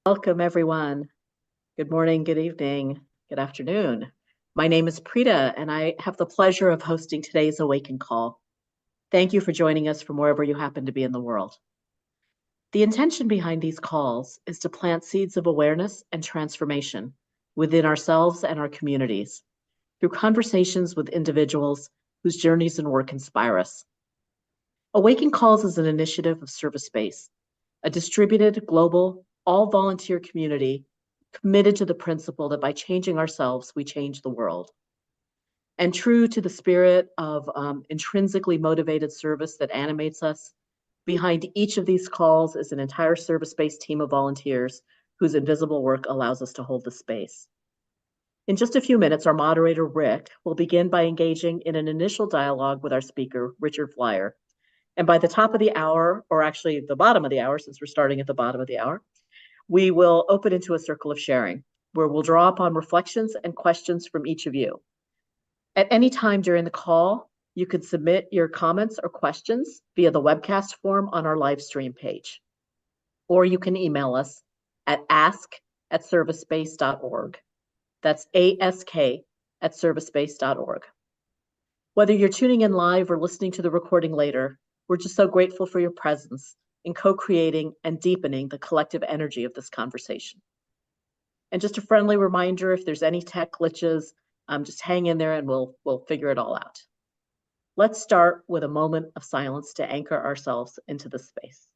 Welcome, everyone. Good morning, good evening, good afternoon. My name is Preeta, and I have the pleasure of hosting today's Awaken Call. Thank you for joining us from wherever you happen to be in the world. The intention behind these calls is to plant seeds of awareness and transformation within ourselves and our communities through conversations with individuals whose journeys and work inspire us. Awaken Calls is an initiative of ServiceSpace, a distributed, global, all-volunteer community committed to the principle that by changing ourselves, we change the world. And true to the spirit of intrinsically motivated service that animates us, behind each of these calls is an entire ServiceSpace team of volunteers whose invisible work allows us to hold the space. In just a few minutes, our moderator, Rick, will begin by engaging in an initial dialogue with our speaker, Richard Flyer. And by the top of the hour, or actually the bottom of the hour, since we're starting at the bottom of the hour, we will open into a circle of sharing, where we'll draw upon reflections and questions from each of you. At any time during the call, you can submit your comments or questions via the webcast form on our live stream page. Or you can email us at ask@servicespace.org. That's ask@servicespace.org. Whether you're tuning in live or listening to the recording later, we're just so grateful for your presence in co-creating and deepening the collective energy of this conversation. And just a friendly reminder, if there's any tech glitches, just hang in there and we'll figure it all out. Let's start with a moment of silence to anchor ourselves into the space.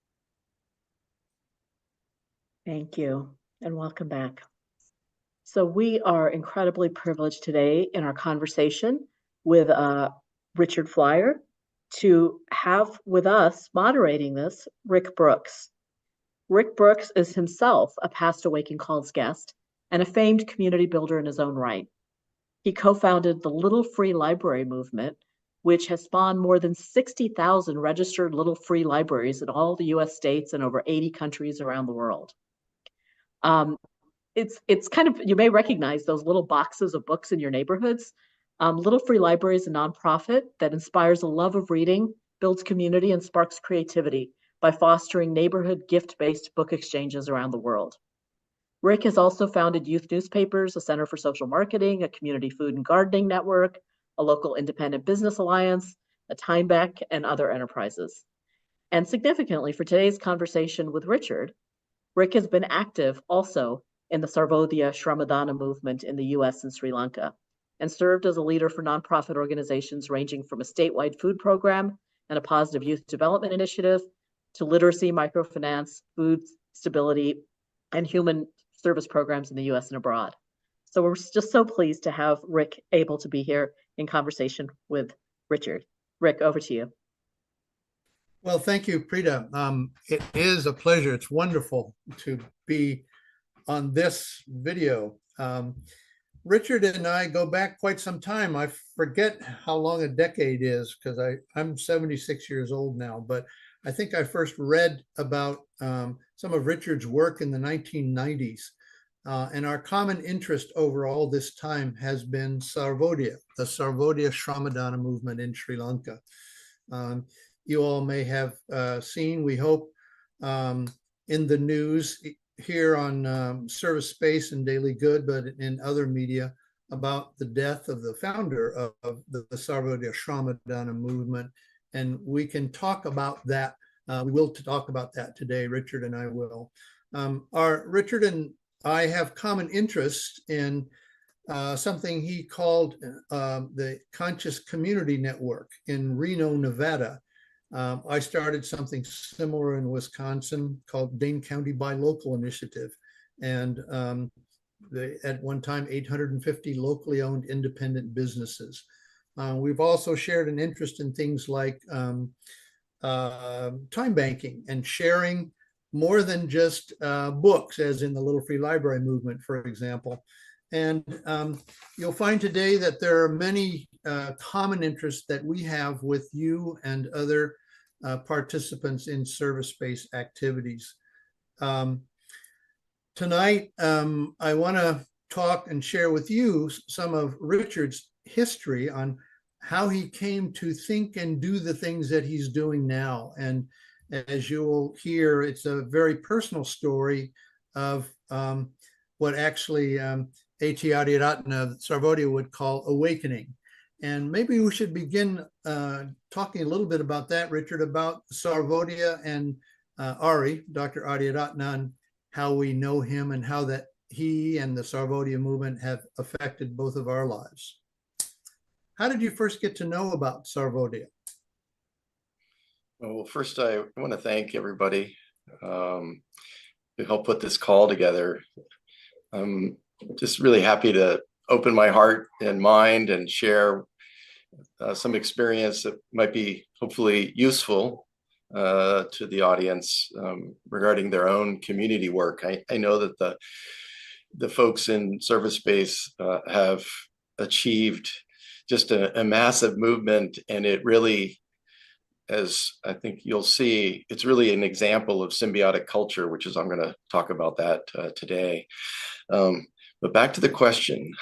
Thank you, and welcome back. So we are incredibly privileged today in our conversation with Richard Flyer to have with us moderating this, Rick Brooks. Rick Brooks is himself a past Awaken Calls guest and a famed community builder in his own right. He co-founded the Little Free Library movement, which has spawned more than 60,000 registered Little Free Libraries in all the US states and over 80 countries around the world. It's kind of, you may recognize those little boxes of books in your neighborhoods. Little Free Library is a nonprofit that inspires a love of reading, builds community, and sparks creativity by fostering neighborhood gift-based book exchanges around the world. Rick has also founded youth newspapers, a Center for Social Marketing, a community food and gardening network, a local independent business alliance, a Time Bank, and other enterprises. And significantly for today's conversation with Richard, Rick has been active also in the Sarvodaya Shramadana movement in the US and Sri Lanka, and served as a leader for nonprofit organizations ranging from a statewide food program and a positive youth development initiative to literacy, microfinance, food stability, and human service programs in the US and abroad. So we're just so pleased to have Rick able to be here in conversation with Richard. Rick, over to you. Well, thank you, Preeta. It is a pleasure. It's wonderful to be on this video. Richard and I go back quite some time. I forget how long a decade is because I'm 76 years old now, but I think I first read about some of Richard's work in the 1990s. And our common interest over all this time has been Sarvodaya, the Sarvodaya Shramadana movement in Sri Lanka. You all may have seen, we hope, in the news here on ServiceSpace and Daily Good, but in other media, about the death of the founder of the Sarvodaya Shramadana movement. And we can talk about that. We will talk about that today, Richard and I will. Richard and I have common interest in something he called the Conscious Community Network in Reno, Nevada. I started something similar in Wisconsin called Dane County Buy Local Initiative. And at one time, 850 locally owned independent businesses. We've also shared an interest in things like time banking and sharing more than just books, as in the Little Free Library movement, for example. And you'll find today that there are many common interests that we have with you and other participants in ServiceSpace activities. Tonight, I want to talk and share with you some of Richard's history on how he came to think and do the things that he's doing now. And as you will hear, it's a very personal story of what actually A.T. Adiaratna Sarvodaya would call awakening. And maybe we should begin talking a little bit about that, Richard, about Sarvodaya and Ari, Dr. Adiaratna, and how we know him and how that he and the Sarvodaya movement have affected both of our lives. How did you first get to know about Sarvodaya? Well, first, I want to thank everybody who helped put this call together. I'm just really happy to open my heart and mind and share some experience that might be hopefully useful to the audience regarding their own community work. I know that the folks in service space have achieved just a massive movement, and it really, as I think you'll see, it's really an example of symbiotic culture, which is, I'm going to talk about that today. But back to the question,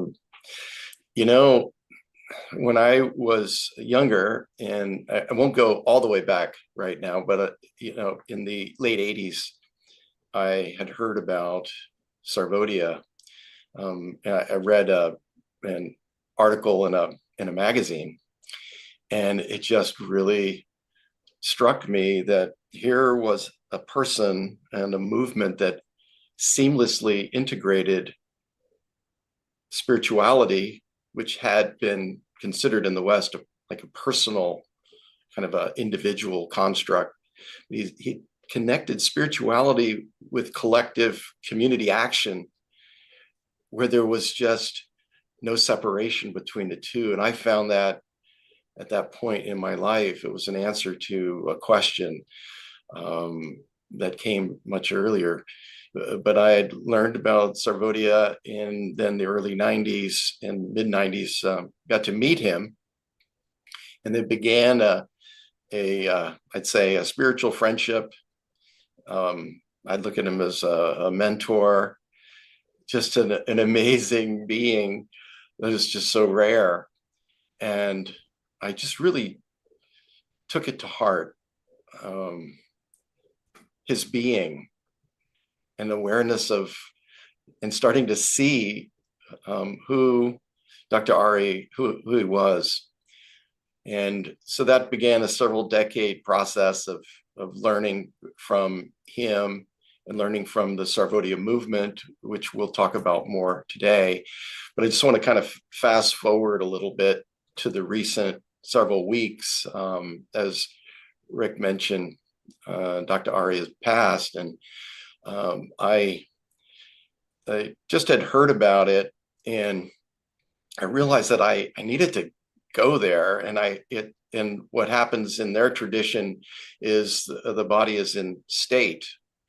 when I was younger, and I won't go all the way back right now, but in the late 80s, I had heard about Sarvodaya. I read an article in a magazine, and it just really struck me that here was a person and a movement that seamlessly integrated spirituality, which had been considered in the West like a personal kind of an individual construct. He connected spirituality with collective community action, where there was just no separation between the two. And I found that at that point in my life, it was an answer to a question that came much earlier. But I had learned about Sarvodaya in then the early 90s and mid 90s, got to meet him. And it began I'd say a spiritual friendship. I'd look at him as a mentor, just an amazing being that is just so rare. And I just really took it to heart, his being and awareness of, and starting to see who Dr. Ari, who he was. And so that began a several decade process of learning from him and learning from the Sarvodaya movement, which we'll talk about more today. But I just want to kind of fast forward a little bit to the recent several weeks. As Rick mentioned, Dr. Ari has passed, and I just had heard about it, and I realized that I needed to go there. And what happens in their tradition is the body is in state,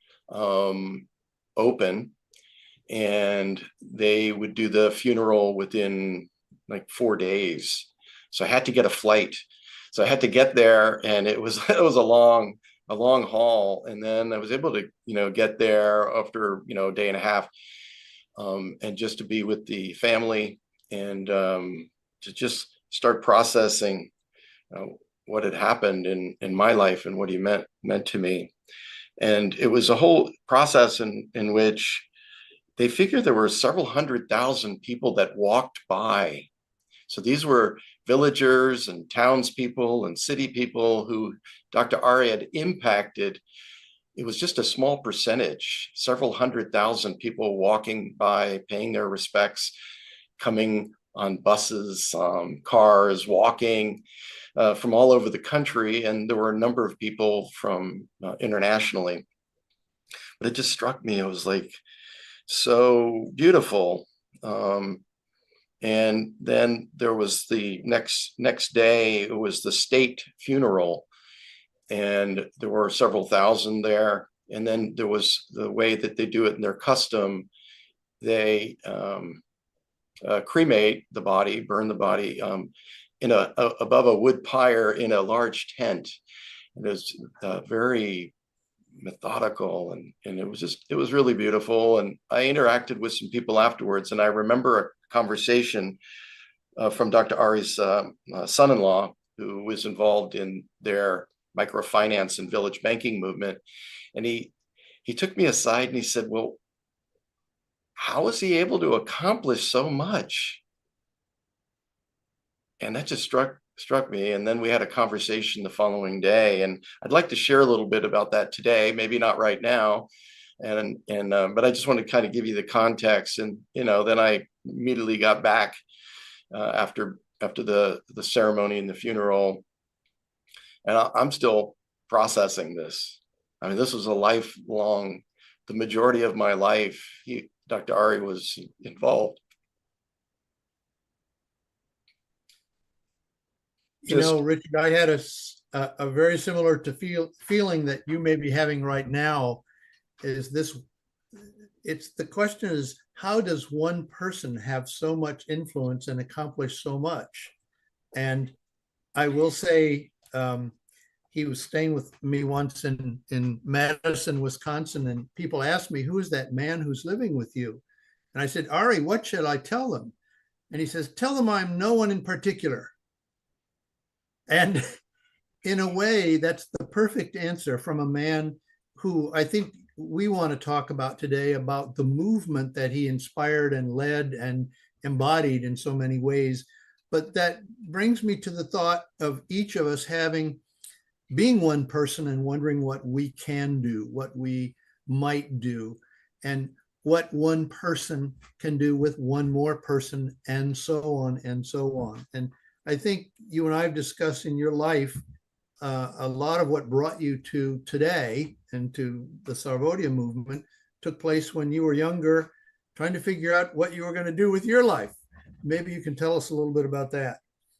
open, and they would do the funeral within like 4 days. So I had to get a flight. So I had to get there, and it was a long haul. And then I was able to, get there after, a day and a half, and just to be with the family and to just start processing what had happened in my life and what he meant to me. And it was a whole process in which they figured there were several 100,000 people that walked by. So these were villagers and townspeople and city people who Dr. Ari had impacted. It was just a small percentage, several 100,000 people walking by, paying their respects, coming on buses, cars, walking from all over the country. And there were a number of people from internationally. But it just struck me, it was like so beautiful. And then there was the next day, it was the state funeral, and there were several thousand there. And then there was the way that they do it in their custom. They cremate the body, burn the body above a wood pyre in a large tent. It was very methodical, and it was really beautiful. And I interacted with some people afterwards, and I remember a conversation from Dr. Ari's son-in-law, who was involved in their microfinance and village banking movement. And he he took me aside and he said, well, how is he able to accomplish so much? And that just struck me. And then we had a conversation the following day, and I'd like to share a little bit about that today, maybe not right now. But I just want to kind of give you the context. And, then I immediately got back after the ceremony and the funeral. And I'm still processing this. I mean, this was a lifelong, the majority of my life, Dr. Ari was involved. Richard, I had a very similar to feeling that you may be having right now. The question is, how does one person have so much influence and accomplish so much? And I will say, he was staying with me once in Madison, Wisconsin, and people asked me, who is that man who's living with you? And I said, Ari, what should I tell them? And he says, tell them I'm no one in particular. And in a way, that's the perfect answer from a man who I think we want to talk about today, about the movement that he inspired and led and embodied in so many ways. But that brings me to the thought of each of us being one person and wondering what we can do, what we might do, and what one person can do with one more person, and so on and so on. And I think you and I have discussed in your life a lot of what brought you to today and to the Sarvodaya movement took place when you were younger, trying to figure out what you were going to do with your life. Maybe you can tell us a little bit about that.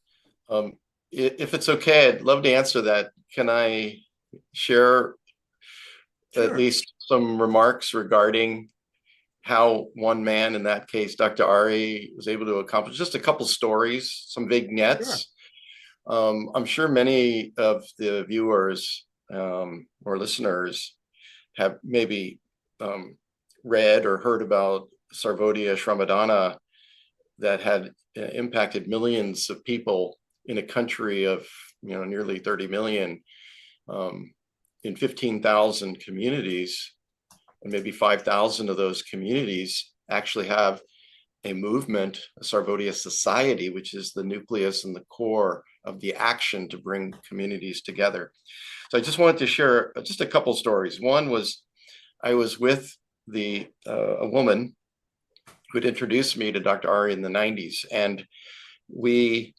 If it's okay, I'd love to answer that. Can I share at least some remarks regarding how one man, in that case, Dr. Ari, was able to accomplish just a couple stories, some vignettes. Sure. I'm sure many of the viewers or listeners have maybe read or heard about Sarvodaya Shramadana that had impacted millions of people in a country of nearly 30 million, in 15,000 communities. And maybe 5,000 of those communities actually have a movement, a Sarvodaya society, which is the nucleus and the core of the action to bring communities together. So I just wanted to share just a couple stories. One was, I was with a woman who had introduced me to Dr. Ari in the 90s. And we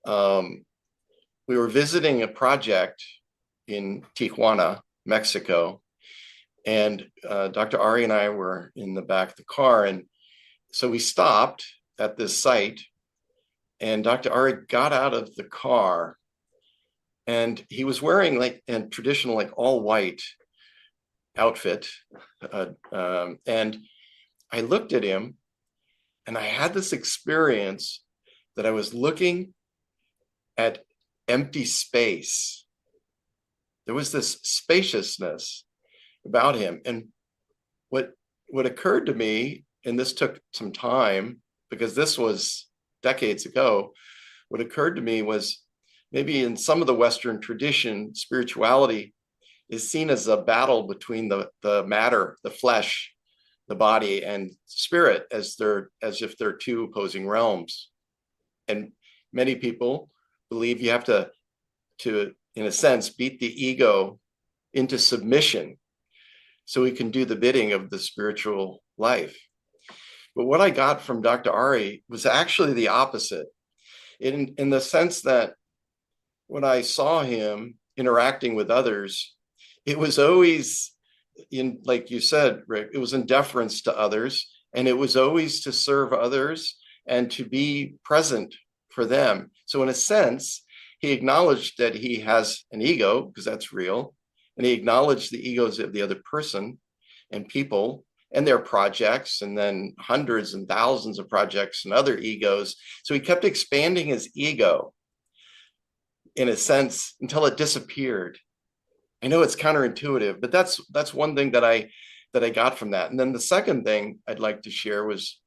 were visiting a project in Tijuana, Mexico. And Dr. Ari and I were in the back of the car. And so we stopped at this site, and Dr. Ari got out of the car, and he was wearing a traditional all white outfit. And I looked at him, and I had this experience that I was looking at empty space. There was this spaciousness about him. And what occurred to me, and this took some time because this was decades ago, what occurred to me was maybe in some of the Western tradition, spirituality is seen as a battle between the matter, the flesh, the body, and spirit, as if they're two opposing realms. And many people believe you have to, in a sense, beat the ego into submission so we can do the bidding of the spiritual life. But what I got from Dr. Ari was actually the opposite, in the sense that when I saw him interacting with others, it was always like you said, Rick, it was in deference to others, and it was always to serve others and to be present for them. So in a sense, he acknowledged that he has an ego, because that's real, and he acknowledged the egos of the other person and people and their projects, and then hundreds and thousands of projects and other egos. So he kept expanding his ego, in a sense, until it disappeared. I know it's counterintuitive, but that's one thing that I got from that. And then the second thing I'd like to share was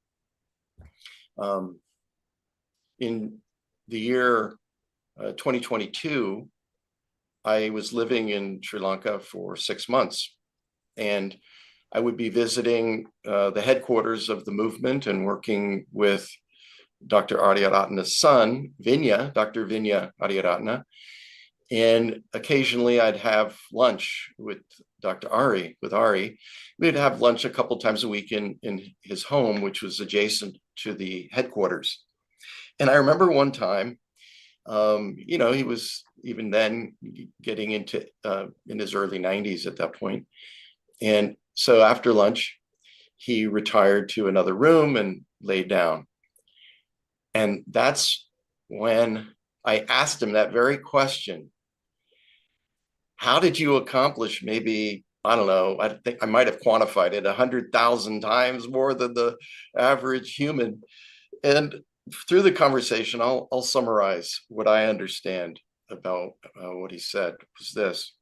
in the year 2022, I was living in Sri Lanka for 6 months, and I would be visiting the headquarters of the movement and working with Dr. Aryaratna's son, Dr. Vinya Aryaratna. And occasionally I'd have lunch with Ari. We'd have lunch a couple times a week in his home, which was adjacent to the headquarters. And I remember one time, he was even then getting into in his early 90s at that point. And so after lunch, he retired to another room and laid down. And that's when I asked him that very question. How did you accomplish maybe, I don't know, I think I might have quantified it 100,000 times more than the average human? And through the conversation, I'll summarize what I understand about what he said was this: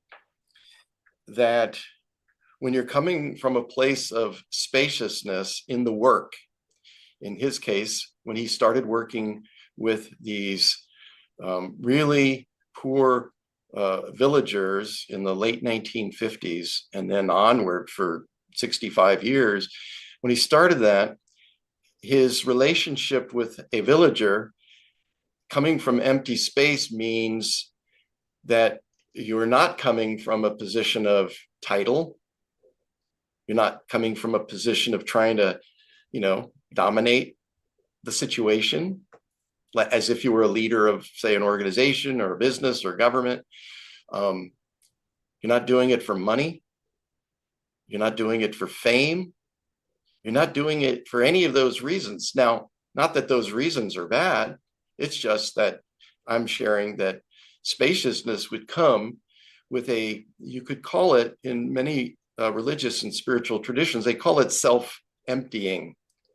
that when you're coming from a place of spaciousness in the work, in his case, when he started working with these really poor villagers in the late 1950s and then onward for 65 years, when he started that, his relationship with a villager coming from empty space means that you're not coming from a position of title. You're not coming from a position of trying to, dominate the situation, as if you were a leader of, say, an organization or a business or government. You're not doing it for money. You're not doing it for fame. You're not doing it for any of those reasons. Now, not that those reasons are bad. It's just that I'm sharing that spaciousness would come with you could call it, in many religious and spiritual traditions, they call it self-emptying.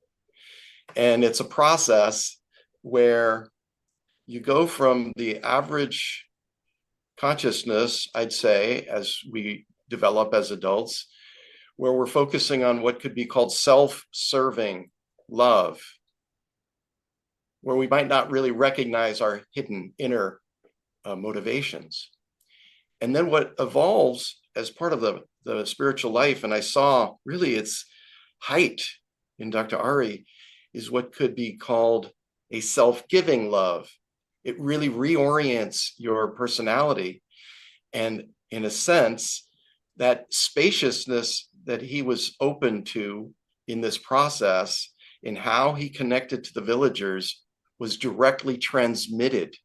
And it's a process where you go from the average consciousness, I'd say, as we develop as adults, where we're focusing on what could be called self-serving love, where we might not really recognize our hidden inner motivations. And then what evolves as part of the spiritual life, and I saw really its height in Dr. Ari, is what could be called a self-giving love. It really reorients your personality. And in a sense, that spaciousness that he was open to in this process, in how he connected to the villagers, was directly transmitted.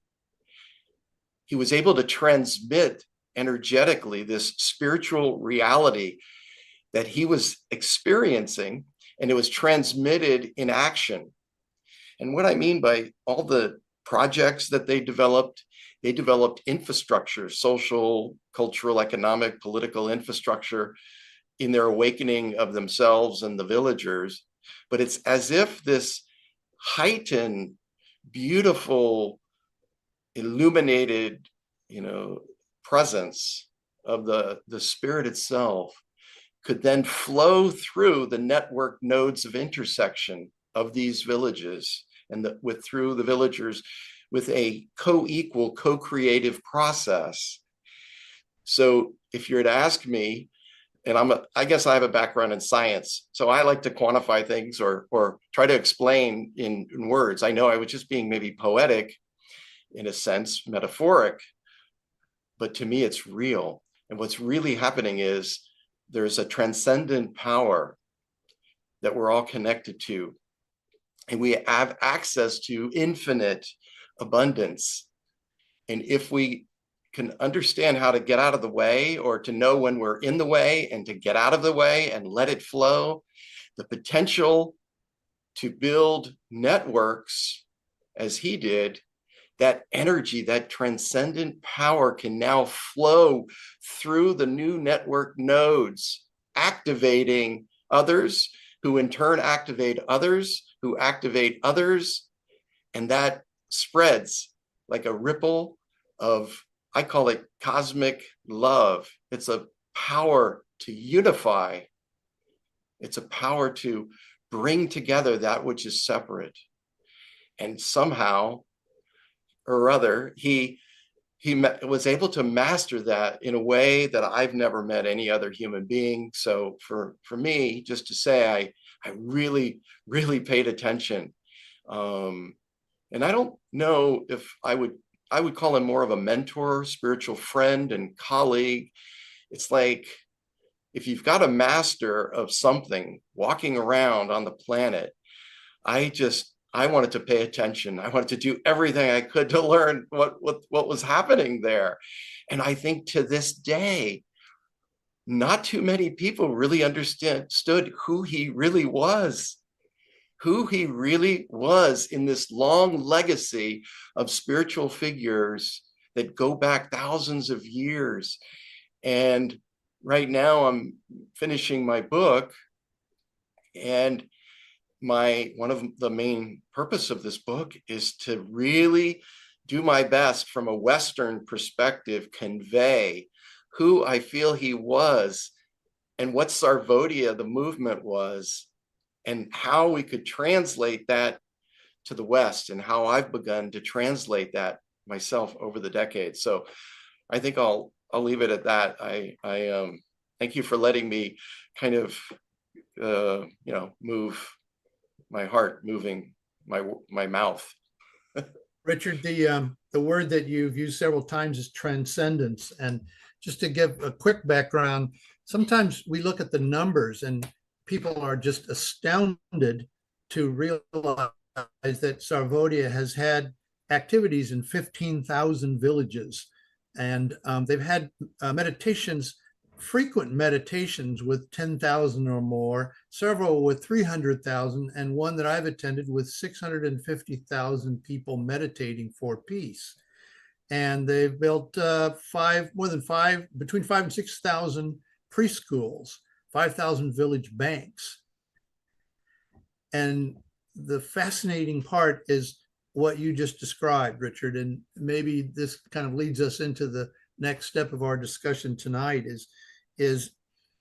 He was able to transmit energetically this spiritual reality that he was experiencing, and it was transmitted in action. And what I mean by all the projects that they developed infrastructure, social, cultural, economic, political infrastructure in their awakening of themselves and the villagers. But it's as if this heightened, beautiful, illuminated, presence of the spirit itself could then flow through the network nodes of intersection of these villages and through the villagers with a co-equal, co-creative process. So if you're to ask me, and I guess I have a background in science, so I like to quantify things or try to explain in words. I know I was just being maybe poetic, in a sense, metaphoric, but to me it's real. And what's really happening is there's a transcendent power that we're all connected to, and we have access to infinite abundance. And if we can understand how to get out of the way, or to know when we're in the way and to get out of the way and let it flow, the potential to build networks as he did, that energy, that transcendent power can now flow through the new network nodes, activating others who in turn activate others, who activate others. And that spreads like a ripple of, I call it cosmic love. It's a power to unify. It's a power to bring together that which is separate. And somehow or other, he was able to master that in a way that I've never met any other human being. So for me, just to say, I really, really paid attention. And I don't know if I would call him more of a mentor, spiritual friend and colleague. It's like, if you've got a master of something walking around on the planet, I wanted to pay attention. I wanted to do everything I could to learn what was happening there. And I think to this day, not too many people really understood who he really was, in this long legacy of spiritual figures that go back thousands of years. And right now I'm finishing my book, and one of the main purpose of this book is to really do my best from a Western perspective, convey who I feel he was and what Sarvodia, the movement, was, and how we could translate that to the West, and how I've begun to translate that myself over the decades. So I think I'll leave it at that. I thank you for letting me kind of move my heart, moving my mouth. Richard, the word that you've used several times is transcendence. And just to give a quick background, sometimes we look at the numbers and people are just astounded to realize that Sarvodia has had activities in 15,000 villages. And they've had meditations, frequent meditations with 10,000 or more, several with 300,000, and one that I've attended with 650,000 people meditating for peace. And they've built between 5,000 and 6,000 preschools, 5,000 village banks. And the fascinating part is what you just described, Richard, and maybe this kind of leads us into the next step of our discussion tonight is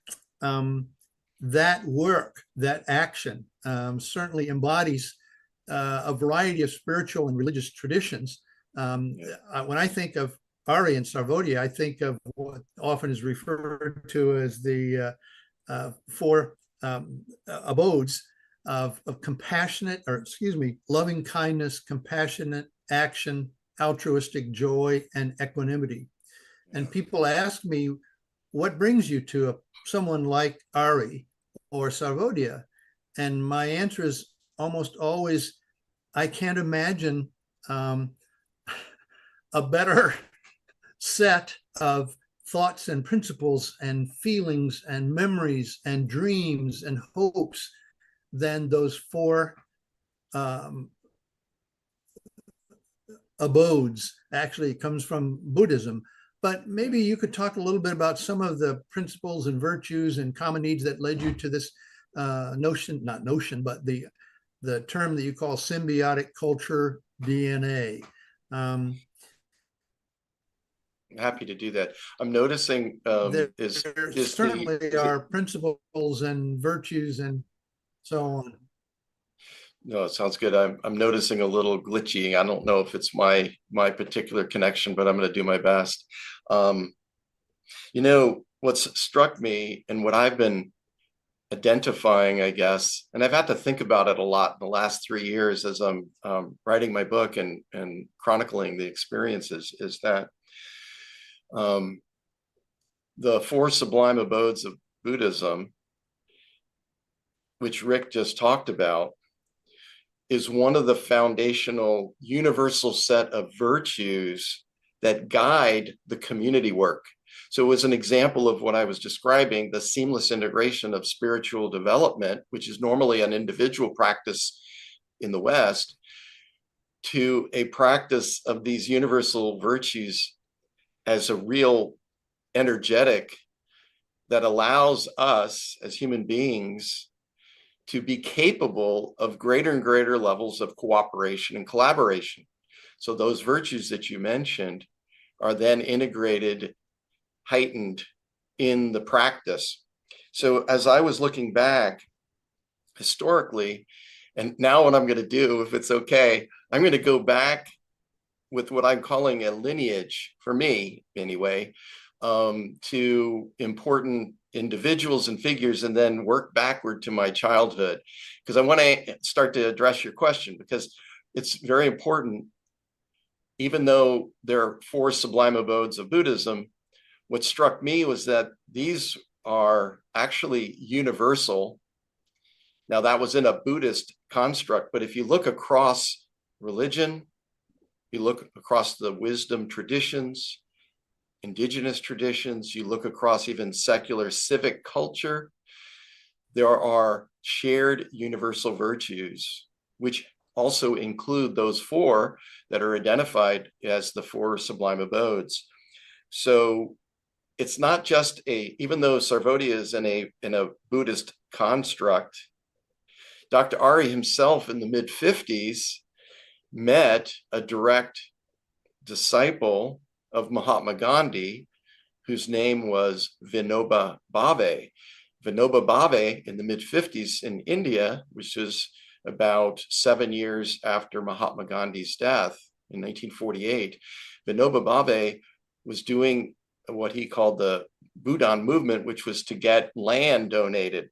that work, that action certainly embodies a variety of spiritual and religious traditions. When I think of Ari and Sarvodia, I think of what often is referred to as the four abodes of compassionate, loving kindness, compassionate action, altruistic joy, and equanimity. And people ask me, what brings you to someone like Ari or Sarvodia? And my answer is almost always, I can't imagine a better set of thoughts and principles and feelings and memories and dreams and hopes than those four abodes. Actually, it comes from Buddhism. But maybe you could talk a little bit about some of the principles and virtues and common needs that led you to this notion, not notion, but the term that you call symbiotic culture DNA. Happy to do that. I'm noticing there certainly are principles and virtues and so on. No, it sounds good. I'm noticing a little glitchy. I don't know if it's my particular connection, but I'm going to do my best. What's struck me and what I've been identifying, I guess, and I've had to think about it a lot in the last 3 years as I'm writing my book and chronicling the experiences, is that the four sublime abodes of Buddhism, which Rick just talked about, is one of the foundational universal set of virtues that guide the community work. So it was an example of what I was describing, the seamless integration of spiritual development, which is normally an individual practice in the West, to a practice of these universal virtues as a real energetic that allows us as human beings to be capable of greater and greater levels of cooperation and collaboration. So those virtues that you mentioned are then integrated, heightened in the practice. So as I was looking back historically, and now what I'm going to do, if it's okay, I'm going to go back with what I'm calling a lineage, for me anyway, to important individuals and figures, and then work backward to my childhood, because I want to start to address your question, because it's very important. Even though there are 4 sublime abodes of Buddhism, what struck me was that these are actually universal. Now, that was in a Buddhist construct, but if you look across religion, you look across the wisdom traditions, indigenous traditions, you look across even secular civic culture, there are shared universal virtues, which also include those 4 that are identified as the 4 sublime abodes. So it's not just even though Sarvodaya is in a Buddhist construct, Dr. Ari himself in the mid-50s met a direct disciple of Mahatma Gandhi, whose name was Vinoba Bhave. Vinoba Bhave in the mid-50s in India, which was about 7 years after Mahatma Gandhi's death in 1948, Vinoba Bhave was doing what he called the Bhudhan movement, which was to get land donated.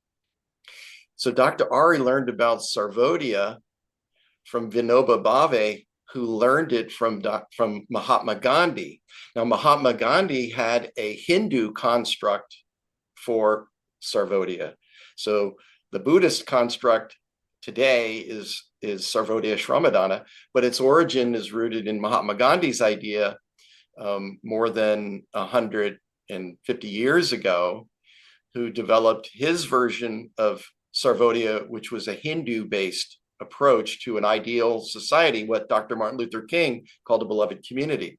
So Dr. Ari learned about Sarvodaya from Vinoba Bhave, who learned it from Mahatma Gandhi. Now, Mahatma Gandhi had a Hindu construct for Sarvodaya. So the Buddhist construct today is Sarvodaya Shramadana, but its origin is rooted in Mahatma Gandhi's idea more than 150 years ago, who developed his version of Sarvodaya, which was a Hindu-based approach to an ideal society, what Dr. Martin Luther King called a beloved community.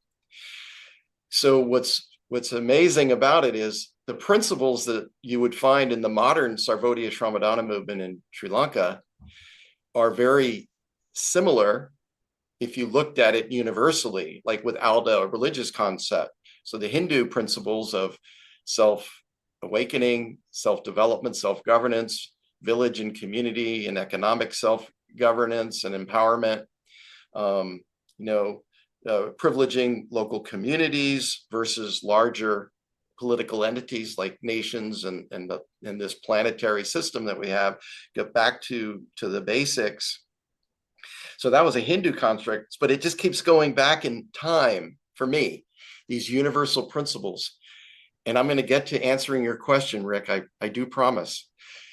So what's amazing about it is the principles that you would find in the modern Sarvodaya Shramadana movement in Sri Lanka are very similar if you looked at it universally, like without a religious concept. So the Hindu principles of self-awakening, self-development, self-governance, village and community and economic self-governance and empowerment, privileging local communities versus larger political entities like nations and this planetary system that we have, get back to the basics. So that was a Hindu construct, but it just keeps going back in time for me, these universal principles. And I'm going to get to answering your question, Rick. I do promise.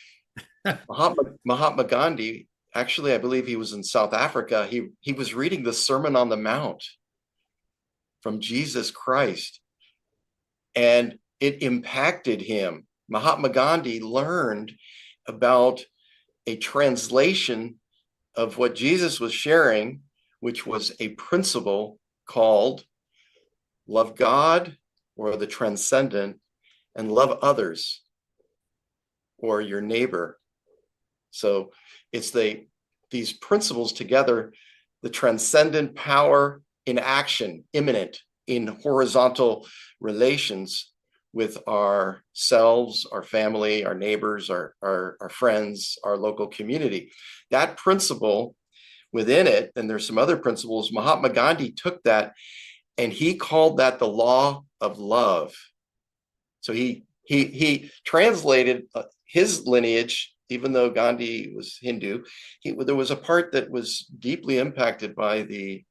Mahatma Gandhi, actually, I believe he was in South Africa. He was reading the Sermon on the Mount from Jesus Christ, and it impacted him. Mahatma Gandhi learned about a translation of what Jesus was sharing, which was a principle called love God, or the transcendent, and love others, or your neighbor. So it's these principles together, the transcendent power in action, immanent in horizontal relations with ourselves, our family, our neighbors, our friends, our local community. That principle within it, and there's some other principles, Mahatma Gandhi took that and he called that the law of love. So he translated his lineage, even though Gandhi was Hindu, there was a part that was deeply impacted by the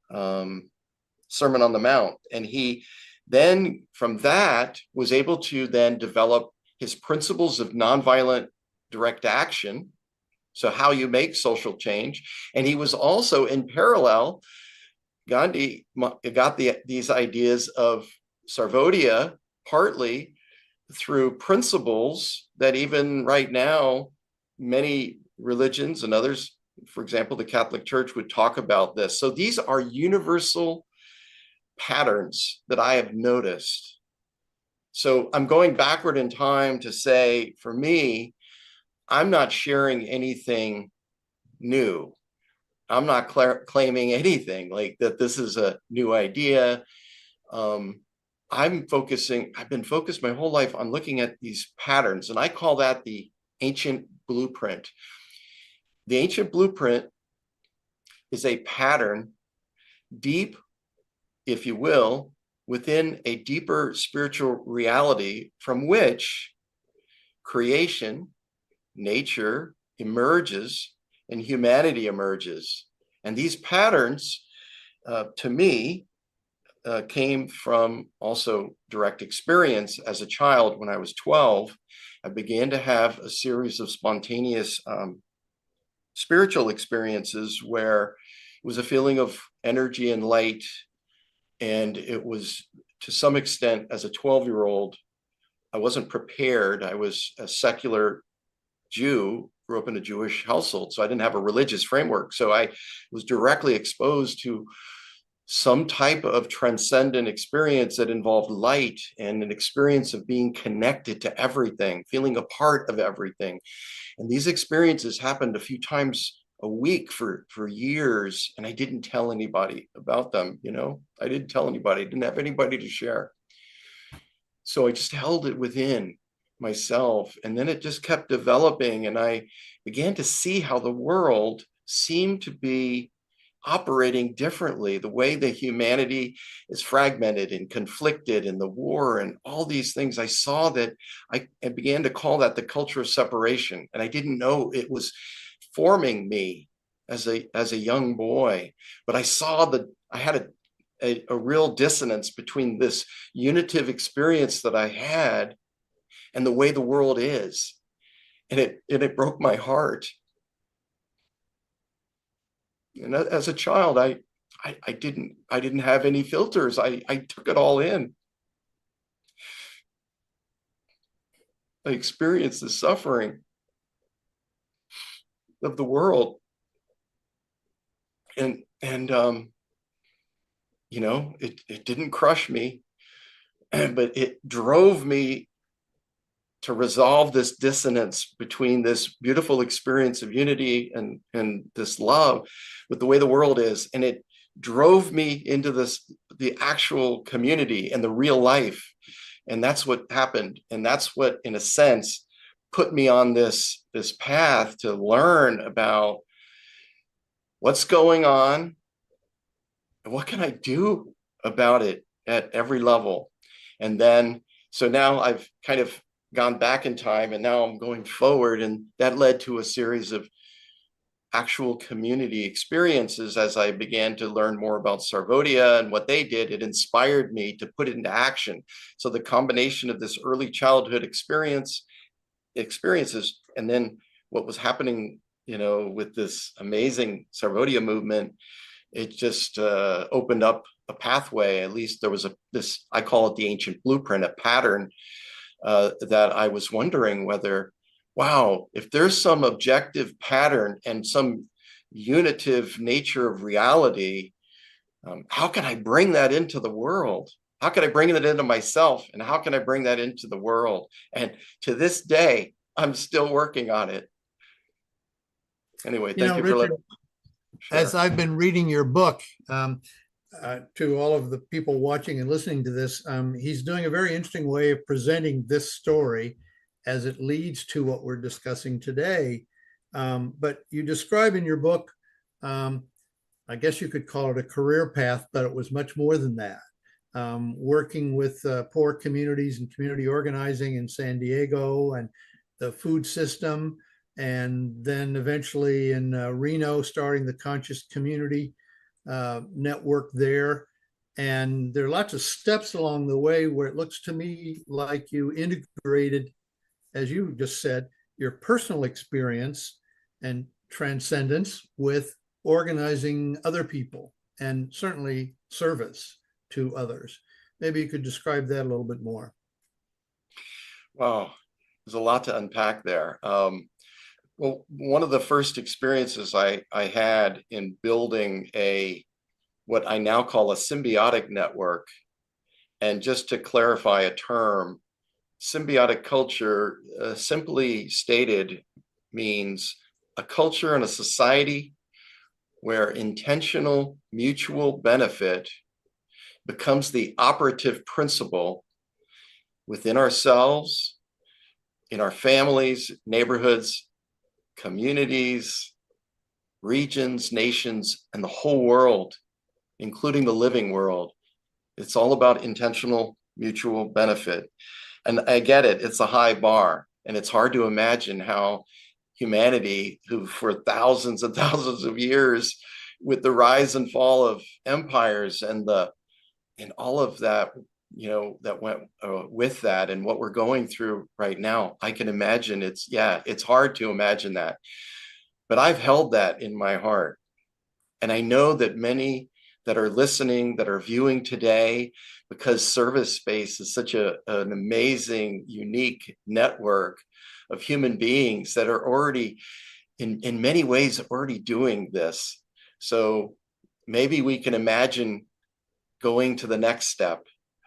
Sermon on the Mount. And he then from that was able to then develop his principles of nonviolent direct action. So how you make social change. And he was also in parallel, Gandhi got these ideas of Sarvodaya partly through principles that even right now, many religions and others, for example, the Catholic Church would talk about this. So these are universal patterns that I have noticed. So I'm going backward in time to say, for me, I'm not sharing anything new. I'm not claiming anything like that this is a new idea. I've been focused my whole life on looking at these patterns, and I call that the ancient blueprint. The ancient blueprint is a pattern deep, if you will, within a deeper spiritual reality from which creation, nature emerges and humanity emerges. And these patterns, to me, came from also direct experience. As a child, when I was 12, I began to have a series of spontaneous spiritual experiences where it was a feeling of energy and light. And it was, to some extent, as a 12-year-old, I wasn't prepared. I was a secular Jew, grew up in a Jewish household, so I didn't have a religious framework. So I was directly exposed to some type of transcendent experience that involved light and an experience of being connected to everything, feeling a part of everything. And these experiences happened a few times a week for years, and I didn't tell anybody about them. I didn't tell anybody. I didn't have anybody to share. So I just held it within myself, and then it just kept developing, and I began to see how the world seemed to be operating differently, the way that humanity is fragmented and conflicted, and the war and all these things. I saw that. I began to call that the culture of separation, and I didn't know it was forming me as a young boy. But I saw that I had a real dissonance between this unitive experience that I had and the way the world is. And it broke my heart. And as a child, I didn't have any filters. I took it all in. I experienced the suffering of the world. And it didn't crush me, but it drove me to resolve this dissonance between this beautiful experience of unity and this love with the way the world is. And it drove me into the actual community and the real life. And that's what happened. And that's what, in a sense, put me on this path to learn about what's going on and what can I do about it at every level. And then, so now I've kind of gone back in time, and now I'm going forward, and that led to a series of actual community experiences. As I began to learn more about Sarvodia and what they did, it inspired me to put it into action. So the combination of this early childhood experiences, and then what was happening, with this amazing Sarvodia movement, it just opened up a pathway. At least there was this, I call it the ancient blueprint, a pattern that I was wondering whether, wow, if there's some objective pattern and some unitive nature of reality, how can I bring that into the world? How can I bring that into myself? And how can I bring that into the world? And to this day, I'm still working on it. Anyway, thank you for letting me share. As I've been reading your book, to all of the people watching and listening to this, he's doing a very interesting way of presenting this story as it leads to what we're discussing today. But you describe in your book, I guess you could call it a career path, but it was much more than that. Working with poor communities and community organizing in San Diego and the food system, and then eventually in Reno, starting the Conscious Community network there. And there are lots of steps along the way where it looks to me like you integrated, as you just said, your personal experience and transcendence with organizing other people and certainly service to others. Maybe you could describe that a little bit more. Wow, there's a lot to unpack there. Well, one of the first experiences I had in building what I now call a symbiotic network, and just to clarify a term, symbiotic culture, simply stated, means a culture and a society where intentional mutual benefit becomes the operative principle within ourselves, in our families, neighborhoods, communities, regions, nations, and the whole world. including the living world. It's all about intentional mutual benefit. And I get it, it's a high bar, and it's hard to imagine how humanity, who for thousands and thousands of years, with the rise and fall of empires and all of that, that went with that, and what we're going through right now, I can imagine it's hard to imagine that. But I've held that in my heart. And I know that many that are listening, that are viewing today, because Service Space is such an amazing, unique network of human beings that are already, in many ways, already doing this. So maybe we can imagine going to the next step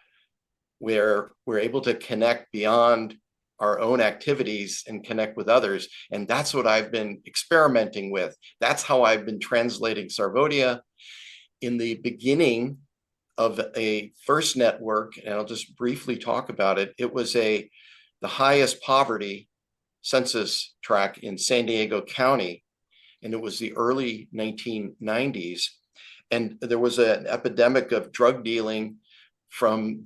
where we're able to connect beyond our own activities and connect with others. And that's what I've been experimenting with. That's how I've been translating Sarvodia. In the beginning of a first network, and I'll just briefly talk about it, it was the highest poverty census tract in San Diego County, and it was the early 1990s. And there was an epidemic of drug dealing from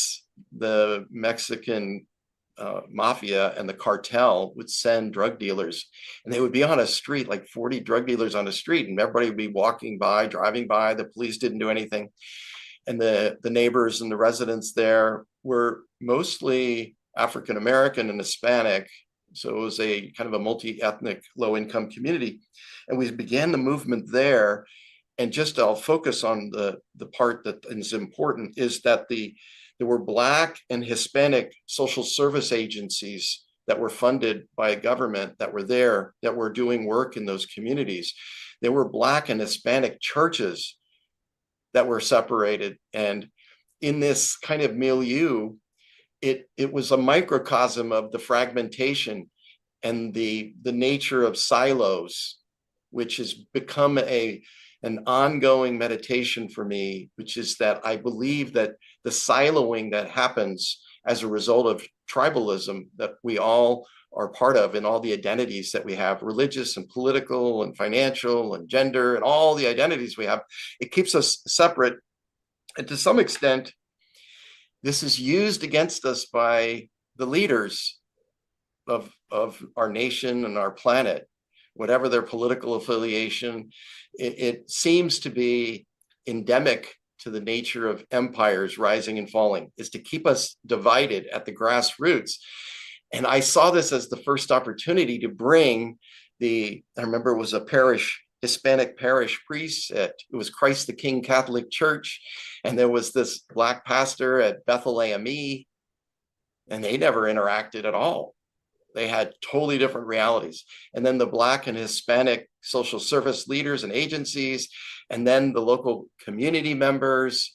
the Mexican mafia, and the cartel would send drug dealers, and they would be on a street, like 40 drug dealers on a street, and everybody would be walking by, driving by. The police didn't do anything. And the neighbors and the residents there were mostly African American and Hispanic. So it was a kind of a multi-ethnic, low-income community. And we began the movement there. And just I'll focus on the part that is important, is that there were Black and Hispanic social service agencies that were funded by a government that were there, that were doing work in those communities. There were Black and Hispanic churches that were separated. And in this kind of milieu, it was a microcosm of the fragmentation and the nature of silos, which has become an ongoing meditation for me, which is that I believe that the siloing that happens as a result of tribalism that we all are part of, and all the identities that we have, religious and political and financial and gender and all the identities we have, it keeps us separate. And to some extent, this is used against us by the leaders of our nation and our planet, whatever their political affiliation. It seems to be endemic to the nature of empires rising and falling, is to keep us divided at the grassroots. And I saw this as the first opportunity to bring I remember it was a Hispanic parish priest it was Christ the King Catholic Church. And there was this Black pastor at Bethel AME, and they never interacted at all. They had totally different realities. And then the Black and Hispanic social service leaders and agencies, and then the local community members.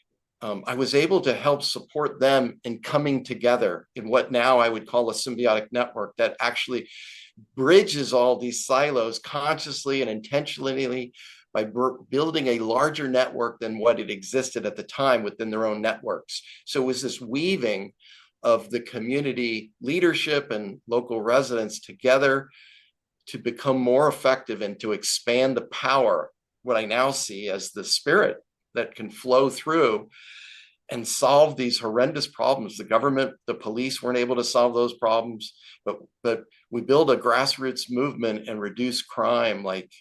I was able to help support them in coming together in what now I would call a symbiotic network that actually bridges all these silos consciously and intentionally by building a larger network than what it existed at the time within their own networks. So it was this weaving of the community leadership and local residents together to become more effective and to expand the power, what I now see as the spirit that can flow through and solve these horrendous problems. The government, the police weren't able to solve those problems, but we build a grassroots movement and reduce crime, like,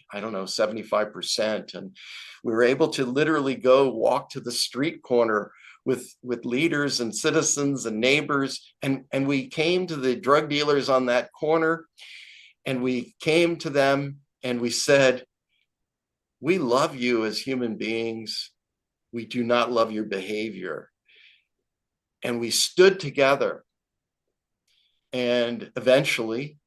75%. And we were able to literally go walk to the street corner with leaders and citizens and neighbors. And we came to the drug dealers on that corner, and we came to them and we said, we love you as human beings. We do not love your behavior. And we stood together. And eventually,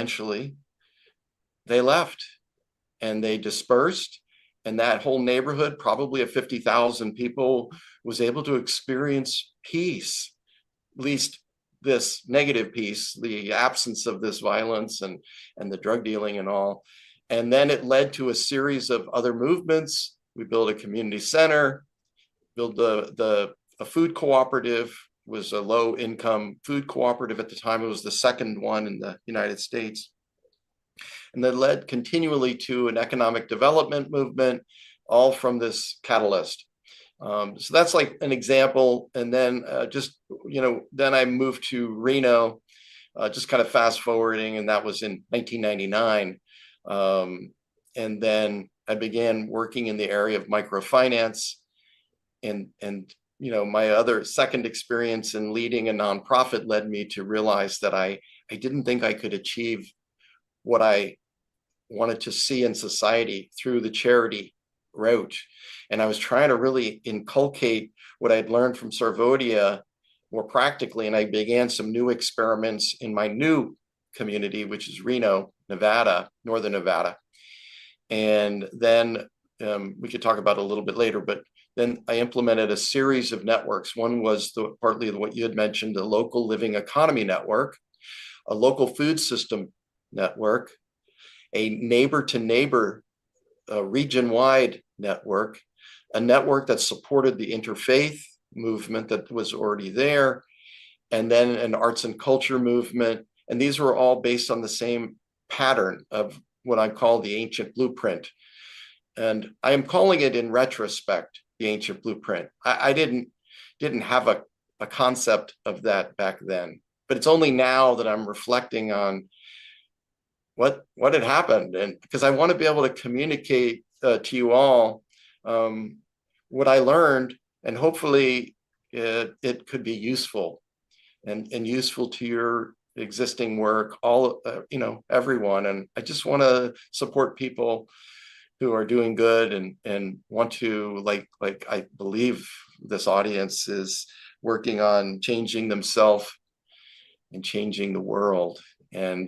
they left and they dispersed. And that whole neighborhood, probably of 50,000 people, was able to experience peace, at least this negative peace, the absence of this violence and the drug dealing and all. And then it led to a series of other movements. We built a community center, built a food cooperative, was a low income food cooperative at the time. It was the second one in the United States. And that led continually to an economic development movement, all from this catalyst. So that's like an example. And then then I moved to Reno, just kind of fast forwarding, and that was in 1999. And then I began working in the area of microfinance, and my other second experience in leading a nonprofit led me to realize that I didn't think I could achieve what I wanted to see in society through the charity route. And I was trying to really inculcate what I'd learned from Sarvodia more practically. And I began some new experiments in my new community, which is Reno, Nevada, Northern Nevada. And then we could talk about it a little bit later, but then I implemented a series of networks. One was partly what you had mentioned, the local living economy network, a local food system network, a neighbor to neighbor region-wide network, a network that supported the interfaith movement that was already there, and then an arts and culture movement. And these were all based on the same pattern of what I call the ancient blueprint. And I am calling it, in retrospect, the ancient blueprint. I didn't have a concept of that back then, but it's only now that I'm reflecting on what had happened, and because I want to be able to communicate to you all what I learned, and hopefully it could be useful and useful to your existing work, all everyone. And I just want to support people who are doing good and want to, like I believe this audience is working on changing themselves and changing the world. And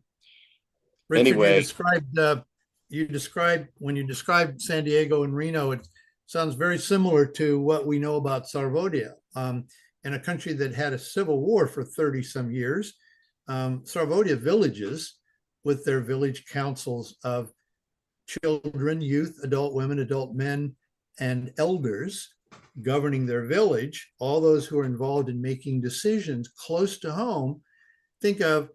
Richard, anyway, you described when you described San Diego and Reno, it sounds very similar to what we know about Sarvodia. In a country that had a civil war for 30 some years, Sarvodia villages, with their village councils of children, youth, adult women, adult men, and elders governing their village, all those who are involved in making decisions close to home. Think of,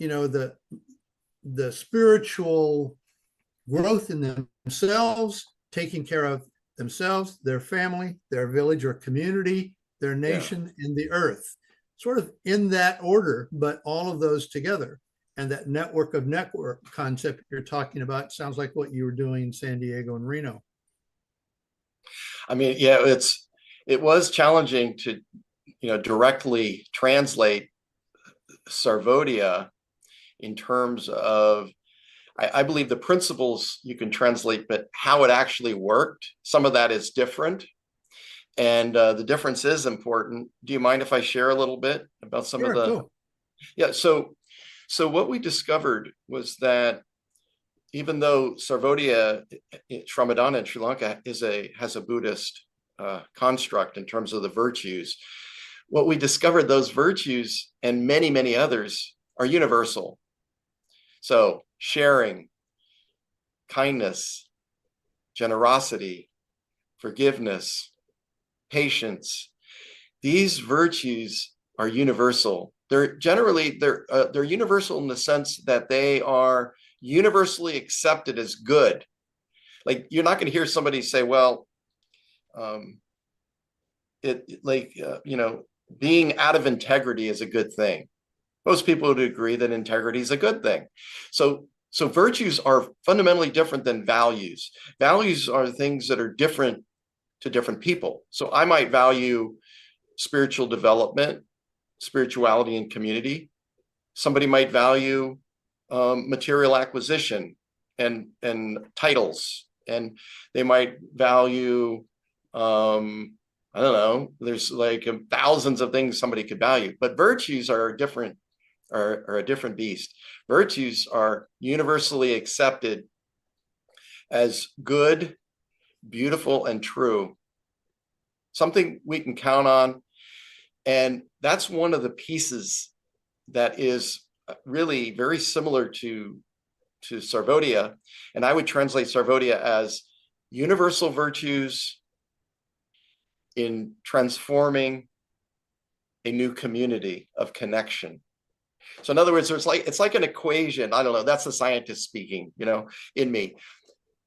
the spiritual growth in themselves, taking care of themselves, their family, their village or community, their nation, and the earth, sort of in that order, but all of those together. And that network concept you're talking about sounds like what you were doing in San Diego and Reno. I mean, yeah, it was challenging to, directly translate Sarvodia in terms of, I believe the principles you can translate, but how it actually worked, some of that is different. And the difference is important. Do you mind if I share a little bit about some of the? Go. Yeah. So what we discovered was that even though Sarvodia, Shramadana in Sri Lanka has a Buddhist construct in terms of the virtues, what we discovered, those virtues and many, many others are universal. So sharing, kindness, generosity, forgiveness, patience, these virtues are universal. They're universal in the sense that they are universally accepted as good. Like, you're not going to hear somebody say, well, being out of integrity is a good thing. Most people would agree that integrity is a good thing. So virtues are fundamentally different than values. Values are things that are different to different people. So I might value spiritual development, spirituality, and community. Somebody might value material acquisition and titles, and they might value I don't know, there's like thousands of things somebody could value, but virtues are a different beast. Virtues are universally accepted as good, beautiful, and true, something we can count on. And that's one of the pieces that is really very similar to Sarvodia. And I would translate Sarvodia as universal virtues in transforming a new community of connection. So in other words, it's like an equation. I don't know, that's the scientist speaking, in me.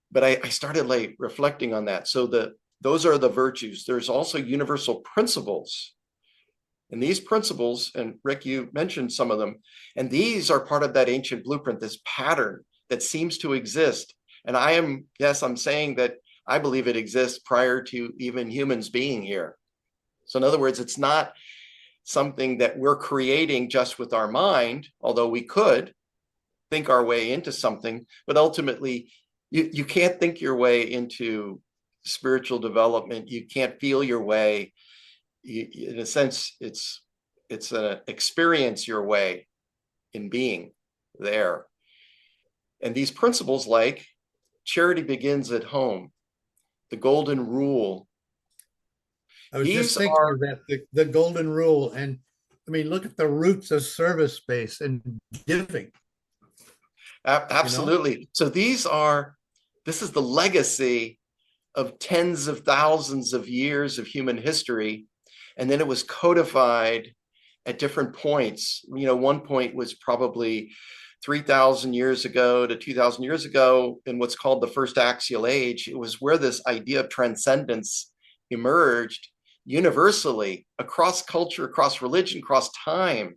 but I started like reflecting on that. So those are the virtues. There's also universal principles. And these principles, and Rick, you mentioned some of them, and these are part of that ancient blueprint, this pattern that seems to exist. And I'm saying that I believe it exists prior to even humans being here. So in other words, it's not something that we're creating just with our mind, although we could think our way into something, but ultimately you can't think your way into spiritual development. You can't feel your way. In a sense, it's an experience your way in being there. And these principles like charity begins at home, the golden rule. I was just thinking of that, the golden rule. And I mean, look at the roots of service-based and giving. Absolutely. You know? So this is the legacy of tens of thousands of years of human history. And then it was codified at different points. One point was probably 3,000 years ago to 2,000 years ago in what's called the first axial age. It was where this idea of transcendence emerged universally across culture, across religion, across time.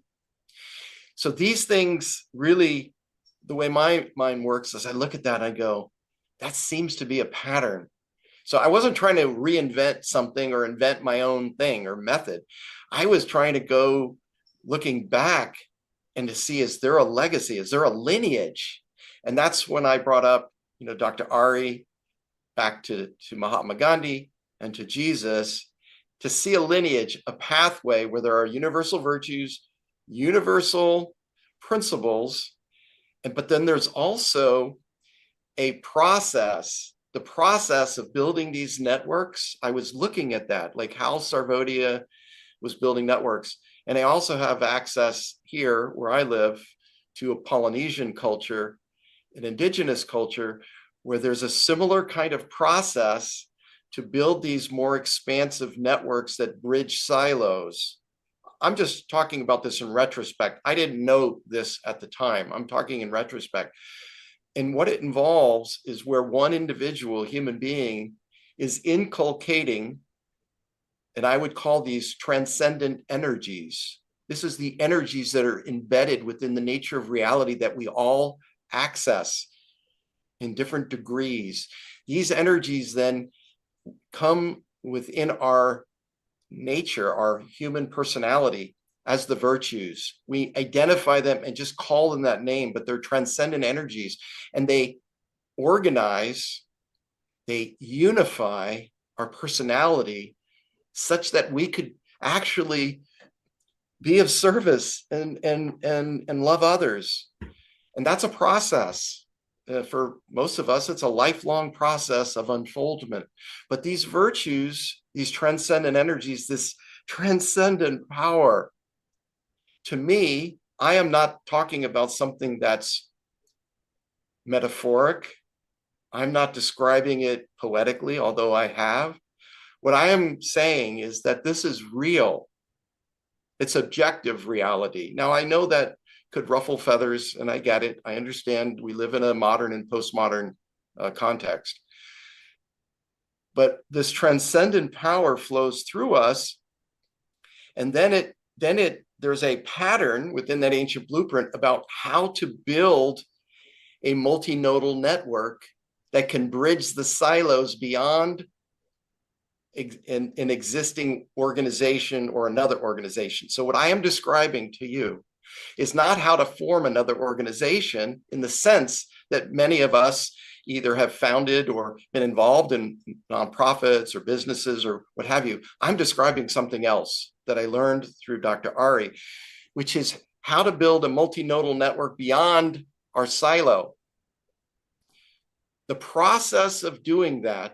So these things really, the way my mind works is I look at that and I go, that seems to be a pattern. So I wasn't trying to reinvent something or invent my own thing or method. I was trying to go looking back and to see, is there a legacy? Is there a lineage? And that's when I brought up, Dr. Ari back to Mahatma Gandhi and to Jesus, to see a lineage, a pathway where there are universal virtues, universal principles, but then there's also a process, the process of building these networks. I was looking at that, like how Sarvodia was building networks. And I also have access here where I live to a Polynesian culture, an indigenous culture, where there's a similar kind of process to build these more expansive networks that bridge silos. I'm just talking about this in retrospect. I didn't know this at the time. I'm talking in retrospect. And what it involves is where one individual human being is inculcating, and I would call these transcendent energies. This is the energies that are embedded within the nature of reality that we all access in different degrees. These energies then come within our nature, our human personality, as the virtues. We identify them and just call them that name, but they're transcendent energies, and they organize, they unify our personality such that we could actually be of service and love others. And that's a process. For most of us, it's a lifelong process of unfoldment. But these virtues, these transcendent energies, this transcendent power, to me, I am not talking about something that's metaphoric. I'm not describing it poetically, although I have. What I am saying is that this is real. It's objective reality. Now, I know that could ruffle feathers, and I get it. I understand we live in a modern and postmodern context. But this transcendent power flows through us, and then there's a pattern within that ancient blueprint about how to build a multinodal network that can bridge the silos beyond an existing organization or another organization. So what I am describing to you is not how to form another organization in the sense that many of us either have founded or been involved in nonprofits or businesses or what have you. I'm describing something else that I learned through Dr. Ari, which is how to build a multinodal network beyond our silo. The process of doing that,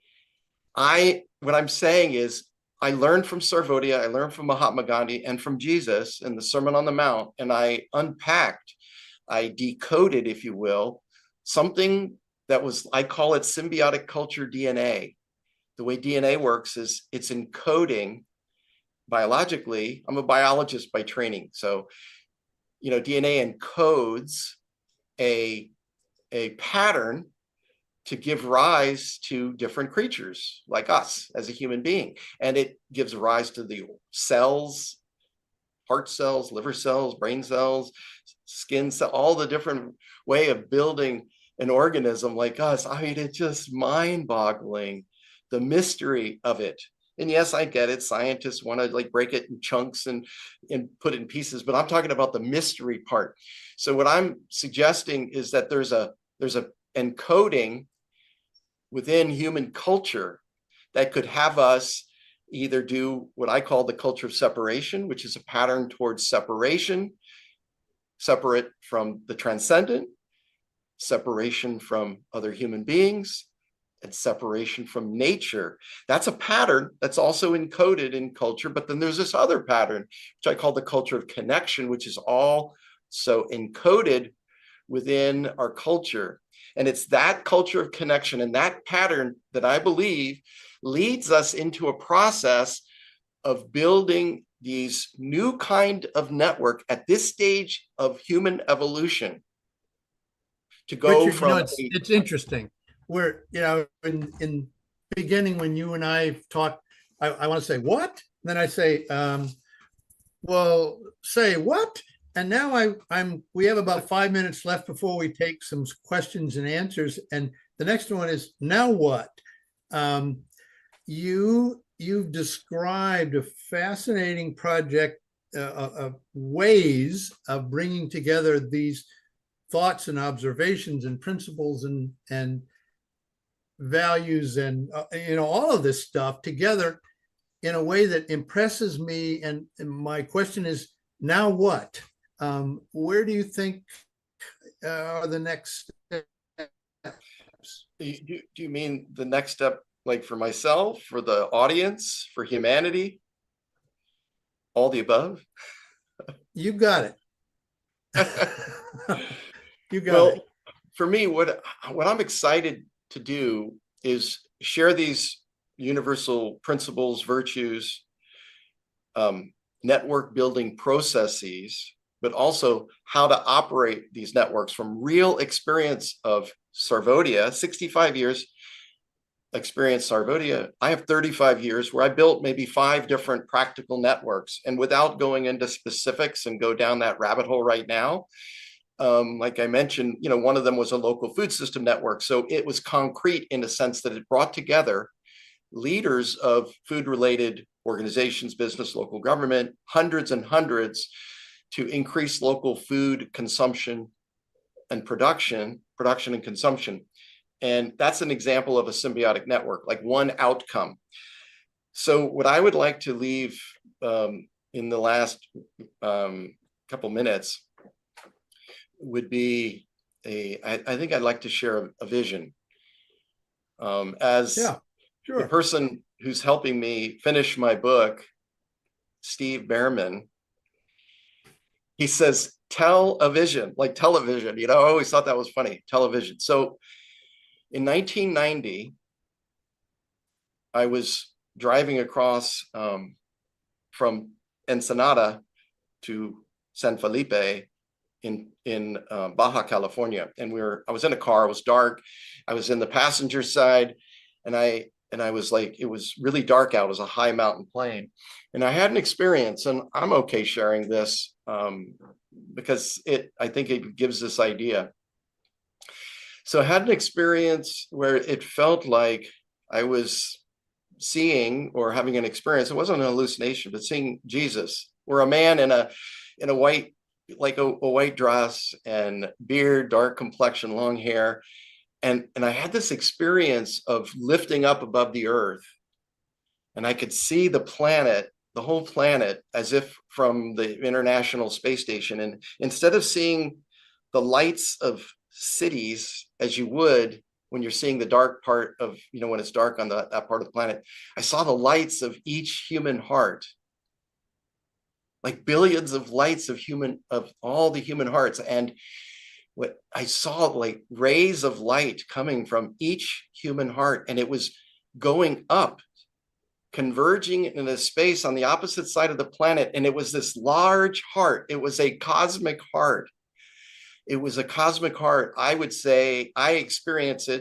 what I'm saying is, I learned from Sarvodia, I learned from Mahatma Gandhi and from Jesus in the Sermon on the Mount, and I unpacked, I decoded, if you will, something that was, I call it symbiotic culture DNA. The way DNA works is it's encoding biologically. I'm a biologist by training. So, DNA encodes a pattern to give rise to different creatures like us as a human being. And it gives rise to the cells, heart cells, liver cells, brain cells, skin cells, all the different way of building an organism like us. I mean, it's just mind-boggling, the mystery of it. And yes, I get it. Scientists want to like break it in chunks and put it in pieces, but I'm talking about the mystery part. So what I'm suggesting is that there's a encoding within human culture that could have us either do what I call the culture of separation, which is a pattern towards separation, separate from the transcendent, separation from other human beings, and separation from nature. That's a pattern that's also encoded in culture. But then there's this other pattern, which I call the culture of connection, which is also encoded within our culture. And it's that culture of connection and that pattern that I believe leads us into a process of building these new kind of network at this stage of human evolution. To go Richard, from it's interesting. Where, in beginning, when you and I talked, I want to say what? Then I say, well, say what? And now we have about 5 minutes left before we take some questions and answers. And the next one is, now what? You've described a fascinating project, ways of bringing together these thoughts and observations and principles and values and all of this stuff together in a way that impresses me. And my question is, now what? Where do you think are the next steps? Do you mean the next step, like for myself, for the audience, for humanity? All the above? You got it. You got it. For me, what I'm excited to do is share these universal principles, virtues, network building processes, but also how to operate these networks from real experience of Sarvodia, 65 years experience Sarvodia. I have 35 years where I built maybe 5 different practical networks. And without going into specifics and go down that rabbit hole right now, like I mentioned, one of them was a local food system network. So it was concrete in a sense that it brought together leaders of food-related organizations, business, local government, hundreds and hundreds, to increase local food consumption and production and consumption. And that's an example of a symbiotic network, like one outcome. So what I would like to leave in the last couple minutes would be I think I'd like to share a vision. As Sure. The person who's helping me finish my book, Steve Behrman, he says, tell a vision, like television. I always thought that was funny, television. So in 1990, I was driving across from Ensenada to San Felipe in Baja California, and I was in a car. It was dark. I was in the passenger side, and I was like, it was really dark out. It was a high mountain plane, and I had an experience, and I'm okay sharing this because I think it gives this idea. So I had an experience where it felt like I was seeing or having an experience. It wasn't an hallucination, but seeing Jesus, where a man in a white, like a white dress and beard, dark complexion, long hair. And I had this experience of lifting up above the earth, and I could see the planet, the whole planet, as if from the International Space Station. And instead of seeing the lights of cities as you would when you're seeing the dark part of, when it's dark on that part of the planet, I saw the lights of each human heart, like billions of lights of all the human hearts. And what I saw, like rays of light coming from each human heart, and it was going up, converging in a space on the opposite side of the planet. And it was this large heart. It was a cosmic heart. It was a cosmic heart. I would say I experience it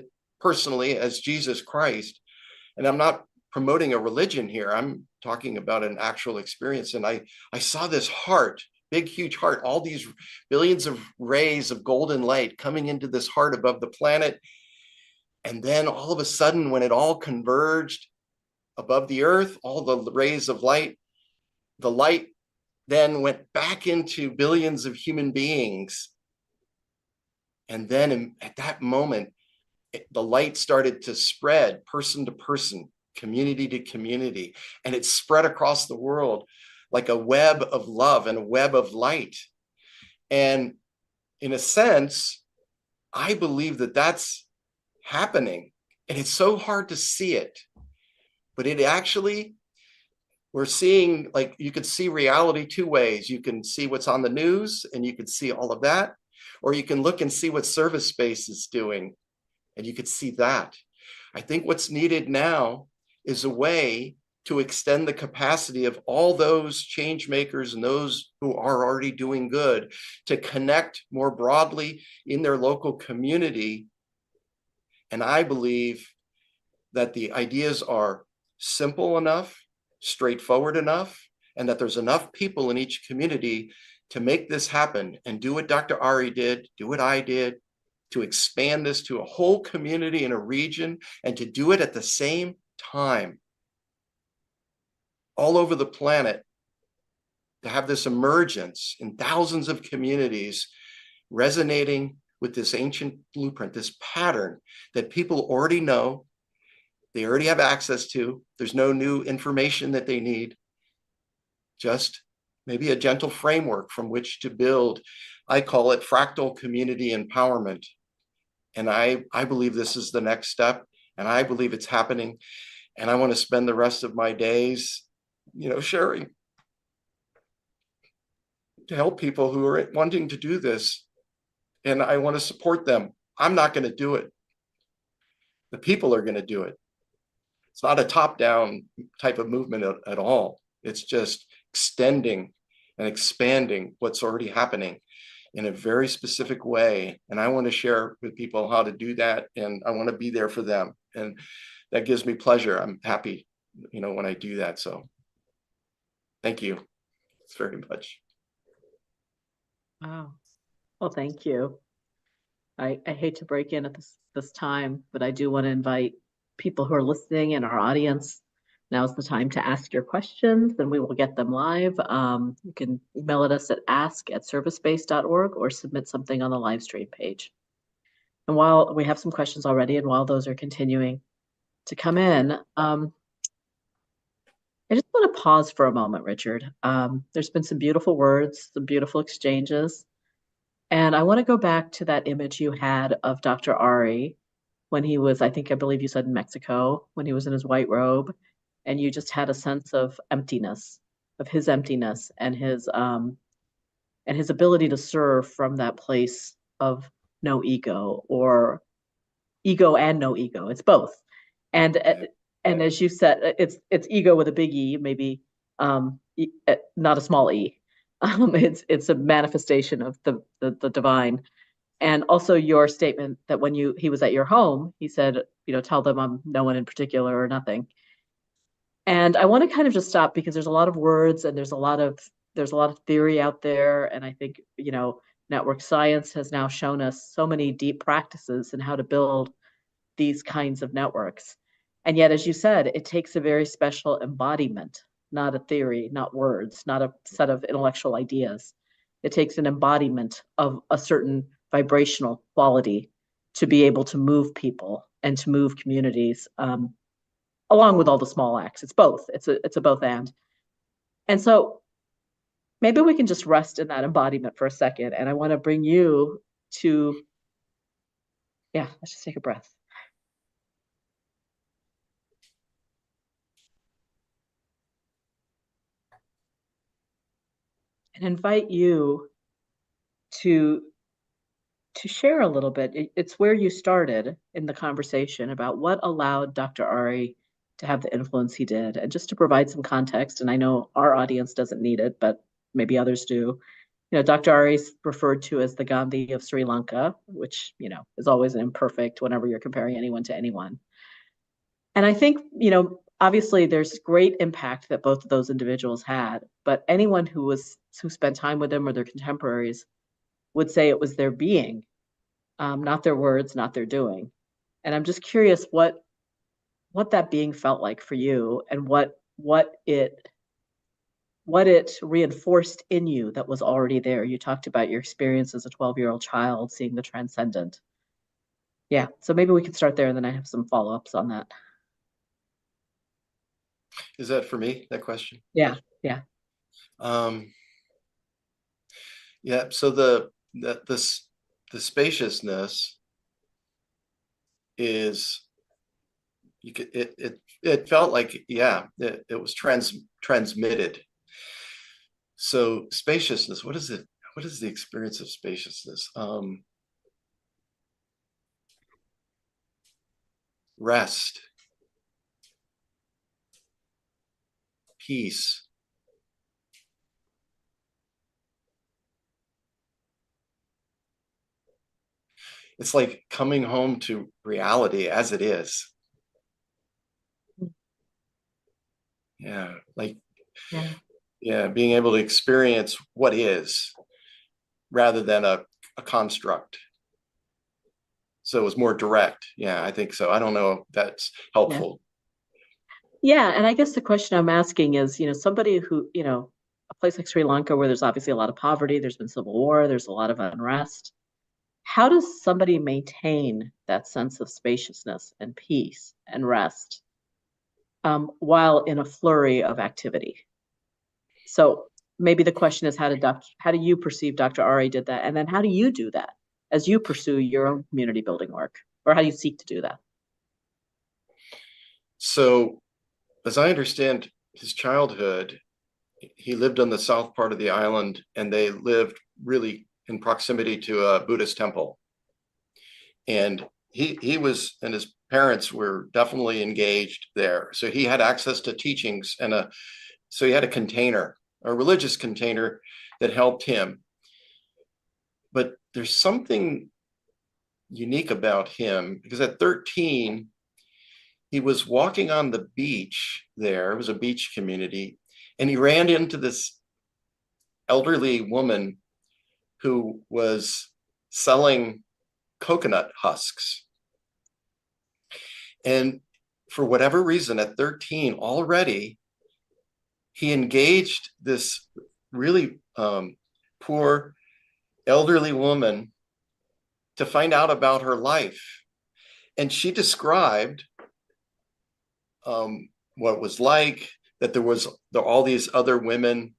personally as Jesus Christ. And I'm not promoting a religion here. I'm talking about an actual experience. And I saw this heart, big, huge heart, all these billions of rays of golden light coming into this heart above the planet. And then all of a sudden, when it all converged above the earth, all the rays of light, the light then went back into billions of human beings. And then at that moment, the light started to spread person to person, community to community, and it spread across the world like a web of love and a web of light. And in a sense, I believe that that's happening, and it's so hard to see it, but it actually, we're seeing, like, you could see reality two ways. You can see what's on the news and you can see all of that, or you can look and see what Service Space is doing and you could see that. I think what's needed now is a way to extend the capacity of all those change makers and those who are already doing good to connect more broadly in their local community. And I believe that the ideas are simple enough, straightforward enough, and that there's enough people in each community to make this happen and do what Dr. Ari did, do what I did, to expand this to a whole community in a region, and to do it at the same time all over the planet, to have this emergence in thousands of communities resonating with this ancient blueprint, this pattern that people already know, they already have access to. There's no new information that they need, just maybe a gentle framework from which to build. I call it fractal community empowerment. And I believe this is the next step, and I believe it's happening. And I want to spend the rest of my days, sharing to help people who are wanting to do this. And I want to support them. I'm not going to do it. The people are going to do it. It's not a top-down type of movement at all. It's just extending and expanding what's already happening in a very specific way. And I want to share with people how to do that. And I want to be there for them. And that gives me pleasure. I'm happy, when I do that. So thank you. It's very much. Wow. Well, thank you. I hate to break in at this time, but I do want to invite people who are listening in our audience. Now's the time to ask your questions, and we will get them live. You can email us at ask@servicespace.org or submit something on the live stream page. And while we have some questions already, and while those are continuing to come in, I just want to pause for a moment, Richard. There's been some beautiful words, some beautiful exchanges. And I want to go back to that image you had of Dr. Ari when he was, I believe you said in Mexico, when he was in his white robe, and you just had a sense of emptiness, of his emptiness and his ability to serve from that place of no ego, or ego and no ego. It's both. And as you said, it's ego with a big E, maybe not a small e. It's a manifestation of the divine. And also your statement that when he was at your home, he said, tell them I'm no one in particular or nothing. And I want to kind of just stop, because there's a lot of words and there's a lot of theory out there. And I think, network science has now shown us so many deep practices in how to build these kinds of networks. And yet, as you said, it takes a very special embodiment, not a theory, not words, not a set of intellectual ideas. It takes an embodiment of a certain vibrational quality to be able to move people and to move communities, along with all the small acts. It's both. It's a both and. And so maybe we can just rest in that embodiment for a second. And I want to bring you to, let's just take a breath. And invite you to share a little bit. It's where you started in the conversation about what allowed Dr. Ari to have the influence he did. And just to provide some context, and I know our audience doesn't need it, but maybe others do, Dr. Ari is referred to as the Gandhi of Sri Lanka, which, is always imperfect whenever you're comparing anyone to anyone. And I think, obviously there's great impact that both of those individuals had, but anyone who spent time with them or their contemporaries would say it was their being, not their words, not their doing. And I'm just curious what that being felt like for you, and what it reinforced in you that was already there. You talked about your experience as a 12-year-old child, seeing the transcendent. Yeah, so maybe we could start there, and then I have some follow-ups on that. Is that for me, that question? Yeah, yeah. Yeah, so the spaciousness is, it felt like, yeah, it was transmitted. So spaciousness, what is it? What is the experience of spaciousness? Rest, peace. It's like coming home to reality as it is. Yeah, like, yeah, being able to experience what is rather than a construct. So it was more direct. Yeah, I think so. I don't know if that's helpful. Yeah, and I guess the question I'm asking is, somebody who, a place like Sri Lanka where there's obviously a lot of poverty, there's been civil war, there's a lot of unrest. How does somebody maintain that sense of spaciousness and peace and rest while in a flurry of activity? So maybe the question is, how do you perceive Dr. Ari did that? And then how do you do that as you pursue your own community building work? Or how do you seek to do that? So as I understand his childhood, he lived on the south part of the island, and they lived really in proximity to a Buddhist temple. And he was, and his parents were definitely engaged there. So he had access to teachings, so he had a religious container that helped him. But there's something unique about him, because at 13, he was walking on the beach there. It was a beach community, and he ran into this elderly woman who was selling coconut husks. And for whatever reason, at 13 already, he engaged this really poor elderly woman to find out about her life. And she described what it was like, that there was all these other women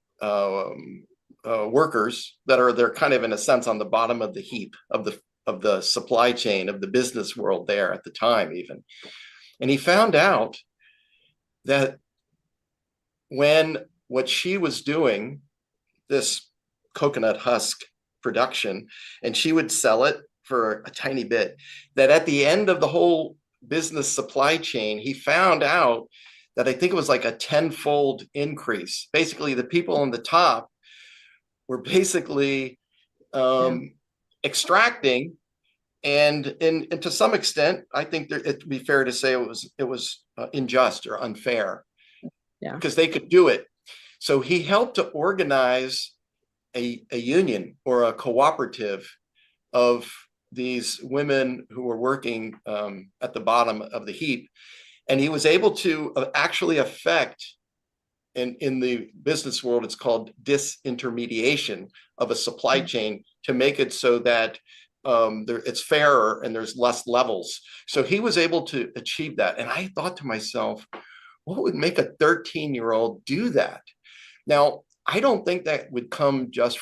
workers they're kind of, in a sense, on the bottom of the heap of the supply chain of the business world there at the time even. And he found out that when what she was doing, this coconut husk production, and she would sell it for a tiny bit, that at the end of the whole business supply chain, he found out that I think it was like a 10-fold increase. Basically, the people on the top were basically extracting, and to some extent, I think it'd be fair to say it was unjust or unfair, because they could do it. So he helped to organize a union or a cooperative of these women who were working at the bottom of the heap, and he was able to actually affect, in the business world, it's called disintermediation of a supply chain, to make it so that it's fairer and there's less levels. So he was able to achieve that. And I thought to myself, what would make a 13-year-old do that? Now, I don't think that would come just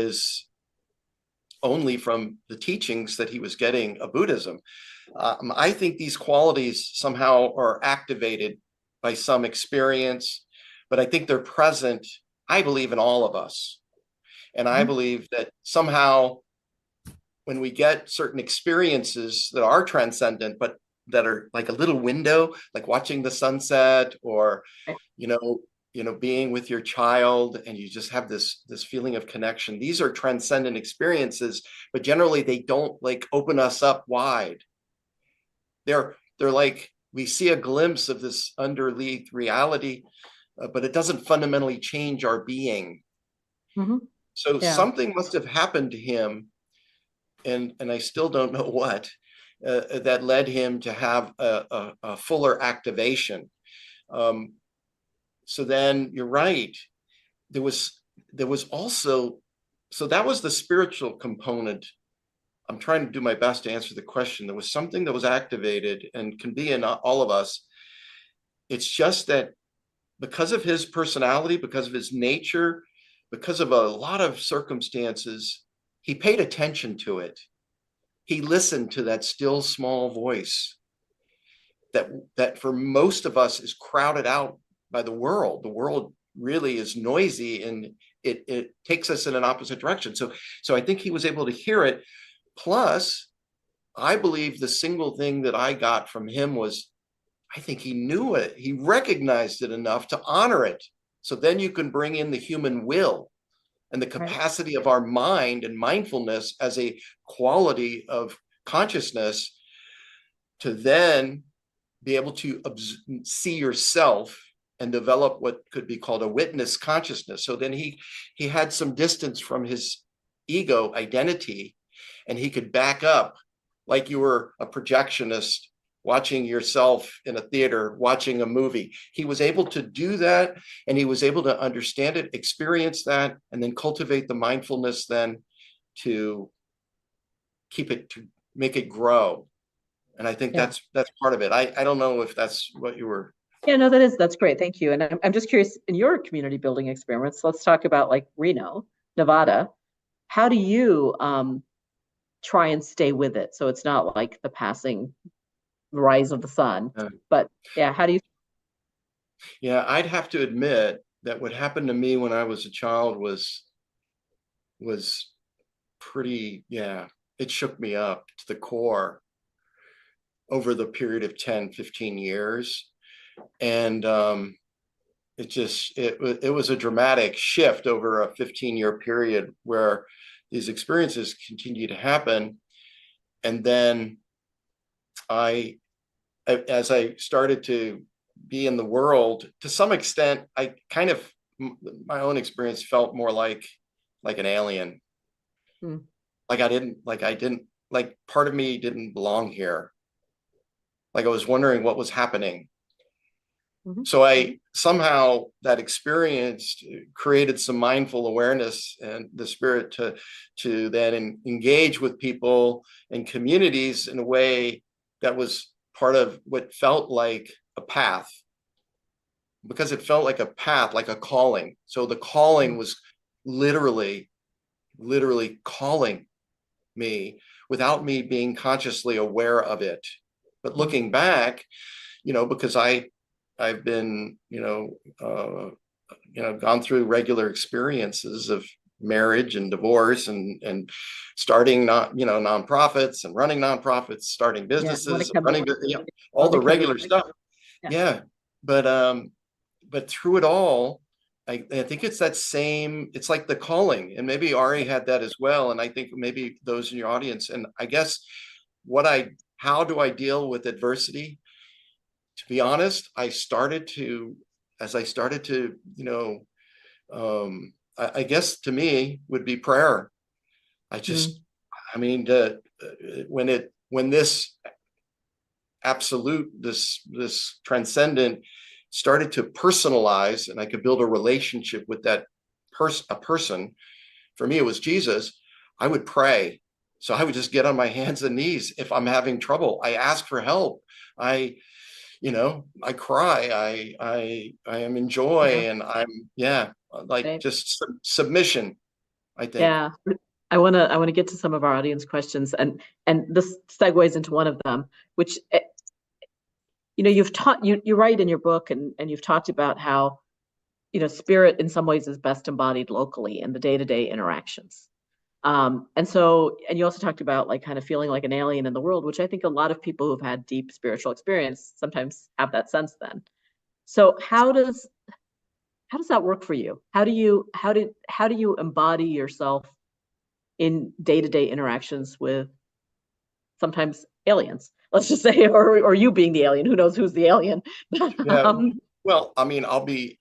only from the teachings that he was getting of Buddhism. I think these qualities somehow are activated by some experience, but I think they're present, I believe, in all of us. And I believe that somehow when we get certain experiences that are transcendent, but that are like a little window, like watching the sunset, or, being with your child, and you just have this feeling of connection. These are transcendent experiences, but generally they don't like open us up wide. They're like, we see a glimpse of this underneath reality, but it doesn't fundamentally change our being. So Yeah. something must have happened to him, and I still don't know what, that led him to have a fuller activation. So then you're right. There was also, so that was the spiritual component. I'm trying to do my best to answer the question. There was something that was activated and can be in all of us. It's just that because of his personality, because of his nature, because of a lot of circumstances, he paid attention to it. He listened to that still small voice that for most of us is crowded out by the world. The world really is noisy, and it takes us in an opposite direction. So I think he was able to hear it. Plus, I believe the single thing that I got from him was, I think he knew it. He recognized it enough to honor it. So then you can bring in the human will and the capacity of our mind and mindfulness as a quality of consciousness to then be able to see yourself and develop what could be called a witness consciousness. So then he had some distance from his ego identity, and he could back up like you were a projectionist watching yourself in a theater, watching a movie. He was able to do that, and he was able to understand it, experience that, and then cultivate the mindfulness then to keep it, to make it grow. And I think that's part of it. I don't know if that's what you were. Yeah, no, that's great. Thank you. And I'm just curious, in your community building experiments, let's talk about like Reno, Nevada. How do you try and stay with it so it's not like the passing rise of the sun? But yeah, how do you? Yeah, I'd have to admit that what happened to me when I was a child was pretty, it shook me up to the core over the period of 10, 15 years. And it was a dramatic shift over a 15-year period where these experiences continue to happen. And then as I started to be in the world, to some extent, I kind of, my own experience felt more like an alien. Like I didn't, like part of me didn't belong here. Like I was wondering what was happening. So I somehow, that experience created some mindful awareness and the spirit to then engage with people and communities in a way that was part of what felt like a path, because it felt like a path, like a calling. So the calling was literally calling me without me being consciously aware of it. But looking back, because I've been, gone through regular experiences of marriage and divorce and starting nonprofits and running nonprofits, starting businesses, running all the regular stuff. Yeah. But through it all, I think it's that same, it's like the calling, and maybe Ari had that as well. And I think maybe those in your audience, and I guess how do I deal with adversity? To be honest, as I started to, I guess to me would be prayer. When this absolute, this transcendent started to personalize, and I could build a relationship with that person, for me, it was Jesus. I would pray. So I would just get on my hands and knees. If I'm having trouble, I ask for help. I cry, I am in joy, and I'm just submission, I think. Yeah. I want to get to some of our audience questions, and this segues into one of them, which you write in your book, and you've talked about how spirit in some ways is best embodied locally in the day-to-day interactions. And you also talked about like kind of feeling like an alien in the world, which I think a lot of people who've had deep spiritual experience sometimes have that sense then. So how How does that work for you? How do you embody yourself in day-to-day interactions with sometimes aliens? Let's just say, or you being the alien. Who knows who's the alien? Yeah. um, Well, I mean,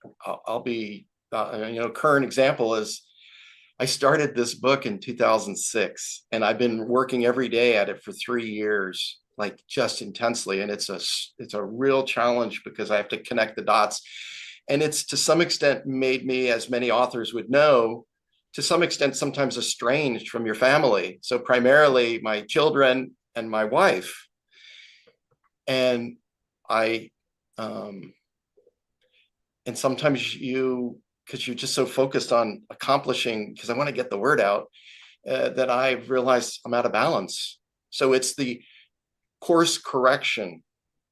current example is I started this book in 2006, and I've been working every day at it for 3 years, like just intensely. And it's a real challenge because I have to connect the dots. And it's to some extent made me, as many authors would know, to some extent sometimes estranged from your family. So primarily my children and my wife. And I, and sometimes because you're just so focused on accomplishing, because I want to get the word out, that I've realized I'm out of balance. So it's the course correction.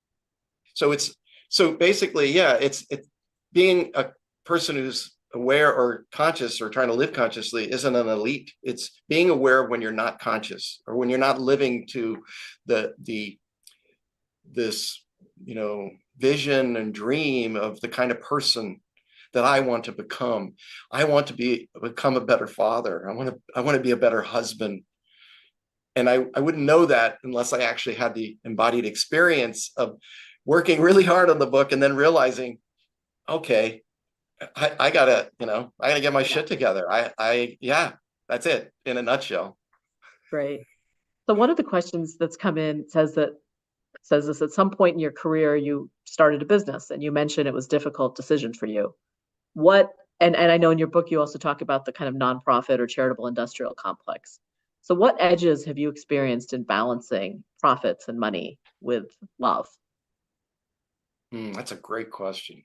So basically, yeah, it's being a person who's aware or conscious or trying to live consciously isn't an elite. It's being aware when you're not conscious or when you're not living to this vision and dream of the kind of person that I want to become. I want to become a better father. I want to be a better husband. And I wouldn't know that unless I actually had the embodied experience of working really hard on the book and then realizing, okay, I gotta get my shit together. Yeah, that's it in a nutshell. Great. So one of the questions that's come in says this: at some point in your career, you started a business, and you mentioned it was a difficult decision for you. And I know in your book you also talk about the kind of nonprofit or charitable industrial complex. So what edges have you experienced in balancing profits and money with love? That's a great question.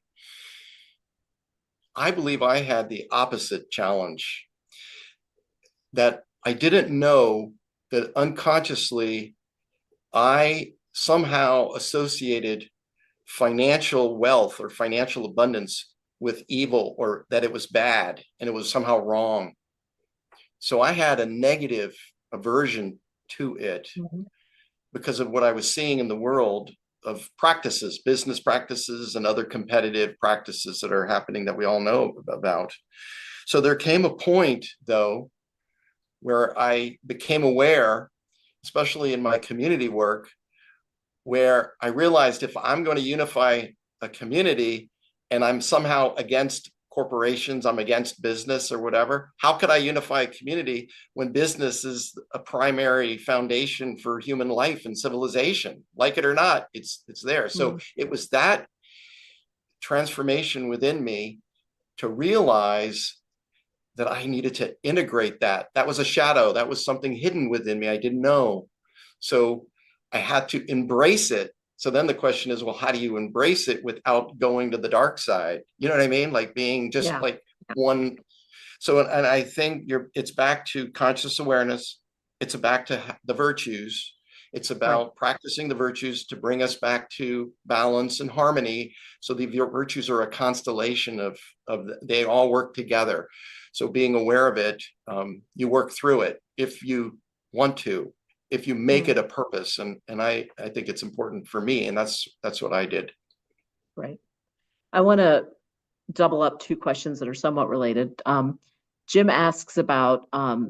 I believe I had the opposite challenge, that I didn't know that unconsciously I somehow associated financial wealth or financial abundance with evil, or that it was bad and it was somehow wrong. So I had a negative aversion to it because of what I was seeing in the world of practices, business practices and other competitive practices that are happening that we all know about. So there came a point, though, where I became aware, especially in my community work, where I realized if I'm going to unify a community and I'm somehow against corporations, I'm against business or whatever, how could I unify a community when business is a primary foundation for human life and civilization? Like it or not, it's there. So it was that transformation within me to realize that I needed to integrate that. That was a shadow. That was something hidden within me I didn't know. So I had to embrace it. So then the question is, well, how do you embrace it without going to the dark side? You know what I mean? Like being just like one. So, and I think it's back to conscious awareness. It's back to the virtues. It's about practicing the virtues to bring us back to balance and harmony. So the virtues are a constellation of they all work together. So being aware of it, you work through it if you want to, if you make it a purpose. And I think it's important for me. And that's what I did. Right. I want to double up two questions that are somewhat related. Jim asks about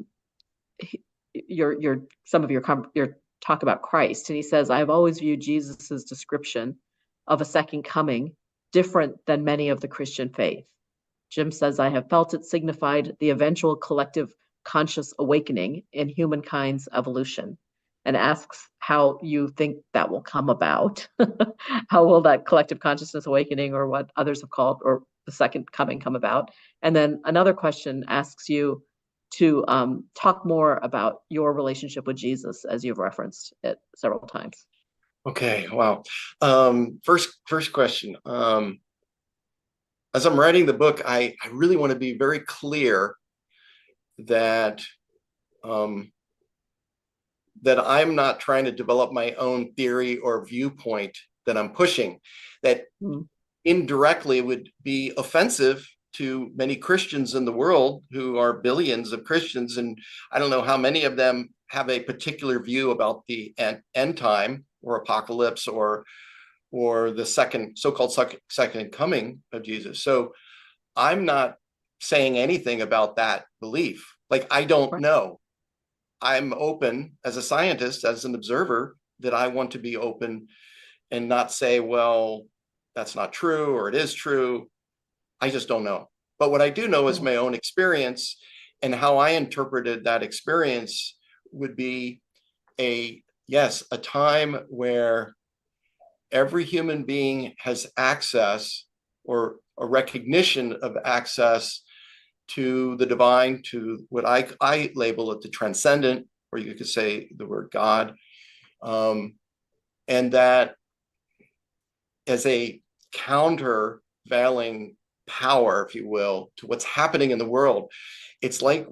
your talk about Christ, and he says, I've always viewed Jesus's description of a second coming different than many of the Christian faith. Jim says, I have felt it signified the eventual collective conscious awakening in humankind's evolution, and asks how you think that will come about. How will that collective consciousness awakening, or what others have called, or the second coming, come about? And then another question asks you to talk more about your relationship with Jesus, as you've referenced it several times. Okay, wow. First question. As I'm writing the book, I really want to be very clear that that I'm not trying to develop my own theory or viewpoint that I'm pushing, that indirectly would be offensive to many Christians in the world, who are billions of Christians. And I don't know how many of them have a particular view about the end time or apocalypse or the so-called second coming of Jesus. So I'm not saying anything about that belief. Like, I don't Right. know. I'm open as a scientist, as an observer, that I want to be open and not say, well, that's not true or it is true. I just don't know. But what I do know is Yeah. my own experience, and how I interpreted that experience would be a time where every human being has access, or a recognition of access, to the divine, to what I label it the transcendent, or you could say the word God. And that as a countervailing power, if you will, to what's happening in the world, it's like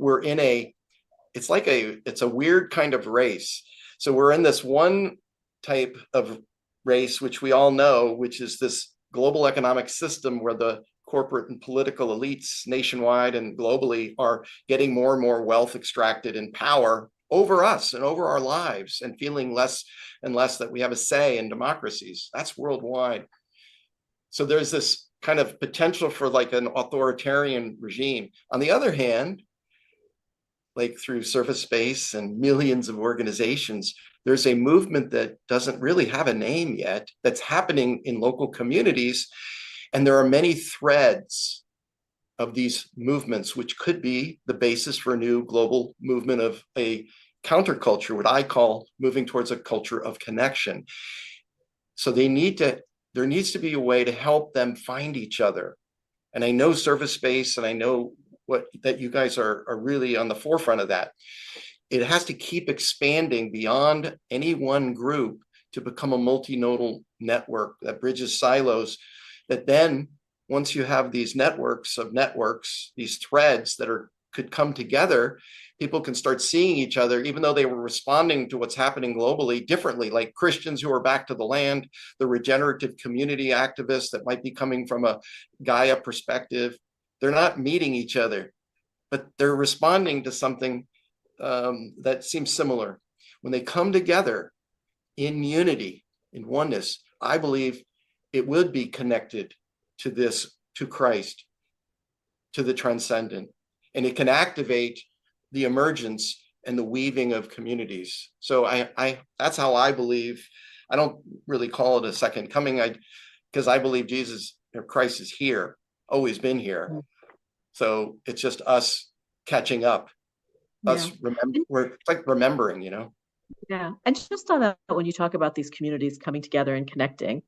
it's a weird kind of race. So we're in this one type of race, which we all know, which is this global economic system where the corporate and political elites nationwide and globally are getting more and more wealth extracted and power over us and over our lives, and feeling less and less that we have a say in democracies. That's worldwide. So there's this kind of potential for like an authoritarian regime. On the other hand, like through Surface Space and millions of organizations, there's a movement that doesn't really have a name yet, that's happening in local communities. And there are many threads of these movements, which could be the basis for a new global movement of a counterculture, what I call moving towards a culture of connection. So there needs to be a way to help them find each other. And I know Surface Space, and I know that you guys are really on the forefront of that. It has to keep expanding beyond any one group to become a multinodal network that bridges silos, that then once you have these networks of networks, these threads that could come together, people can start seeing each other, even though they were responding to what's happening globally differently, like Christians who are back to the land, the regenerative community activists that might be coming from a Gaia perspective. They're not meeting each other, but they're responding to something that seems similar. When they come together in unity, in oneness, I believe it would be connected to this, to Christ, to the transcendent, and it can activate the emergence and the weaving of communities. So that's how I believe. I don't really call it a second coming, because I believe Jesus or Christ is here, always been here. So it's just us catching up, us we're like remembering, Yeah. And just on that, when you talk about these communities coming together and connecting,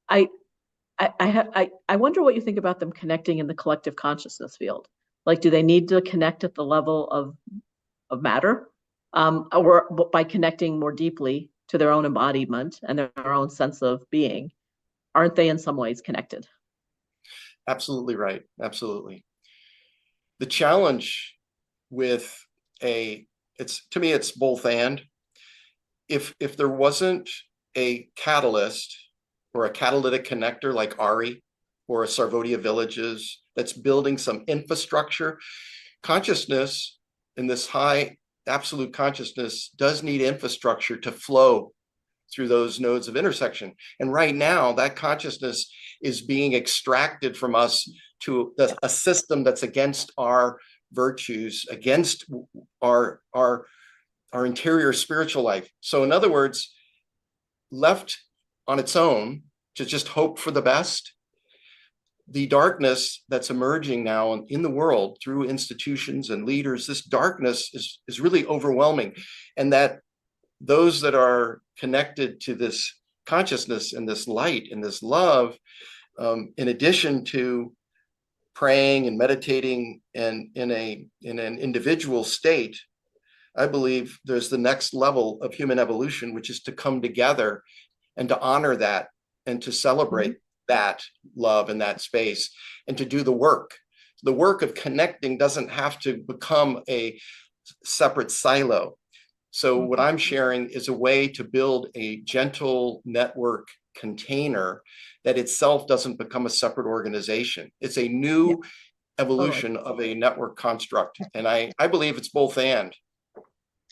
I wonder what you think about them connecting in the collective consciousness field. Like, do they need to connect at the level of matter, or by connecting more deeply to their own embodiment and their own sense of being? Aren't they in some ways connected? Absolutely right. Absolutely. The challenge with to me, it's both and. If there wasn't a catalyst or a catalytic connector like ARI or a Sarvodia Villages that's building some infrastructure, consciousness in this high absolute consciousness does need infrastructure to flow through those nodes of intersection. And right now, that consciousness is being extracted from us to a system that's against our virtues, against our interior spiritual life. So in other words, left on its own to just hope for the best, the darkness that's emerging now in the world through institutions and leaders, this darkness is really overwhelming. And that those that are connected to this consciousness and this light and this love, in addition to praying and meditating and in an individual state, I believe there's the next level of human evolution, which is to come together and to honor that and to celebrate that love in that space and to do the work. The work of connecting doesn't have to become a separate silo. So what I'm sharing is a way to build a gentle network container that itself doesn't become a separate organization. It's a new evolution of a network construct. And I believe it's both and. Yeah.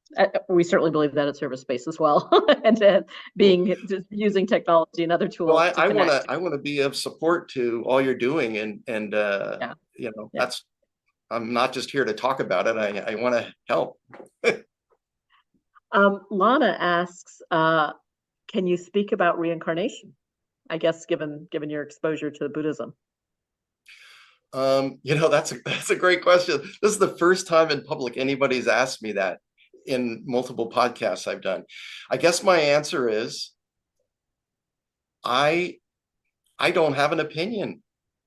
We certainly believe that at Service Space as well, and Well, being just using technology and other well, tools to connect. I want to be of support to all you're doing, and Yeah, you know, yeah. that's, I'm not just here to talk about it. I want to help. Lana asks, can you speak about reincarnation? I guess given your exposure to Buddhism. You know, that's a great question. This is the first time in public anybody's asked me that in multiple podcasts I've done. I guess my answer is I I don't have an opinion.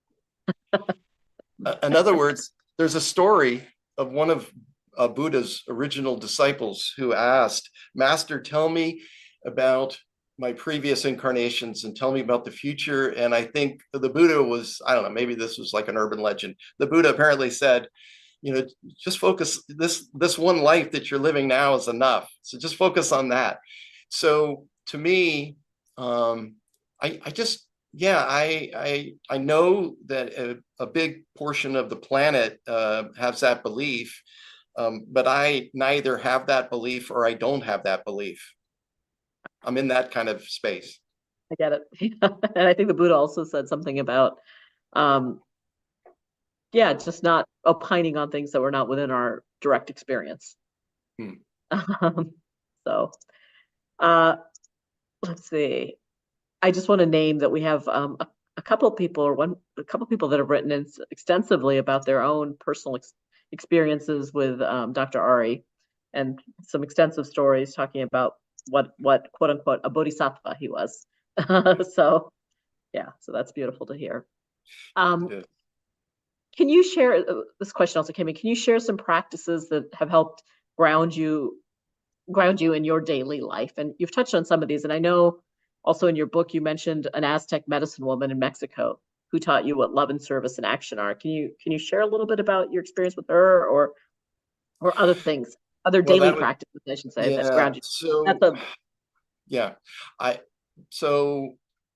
In other words, there's a story of one of Buddha's original disciples who asked, Master, tell me about my previous incarnations and tell me about the future. And I think the Buddha was, I don't know, maybe this was like an urban legend. The Buddha apparently said, you know, just focus, this one life that you're living now is enough. So just focus on that. So to me, I just, yeah, I know that a big portion of the planet has that belief, but I neither have that belief or I don't have that belief. I'm in that kind of space. I get it. And I think the Buddha also said something about, um, yeah, just not opining on things that were not within our direct experience. Hmm. Um, so, uh, let's see. I just want to name that we have a couple of people, a couple of people that have written extensively about their own personal experiences with Dr. Ari, and some extensive stories talking about what quote unquote a bodhisattva he was. So yeah, so that's beautiful to hear. Um, Yeah. can you share, this question also came in, can you share some practices that have helped ground you in your daily life? And you've touched on some of these, and I know also in your book you mentioned an Aztec medicine woman in Mexico who taught you what love and service and action are. Can you share a little bit about your experience with her, or other things, other Well, daily that was, practices, I should say, that yeah. ground you? That's So, a yeah, I, so,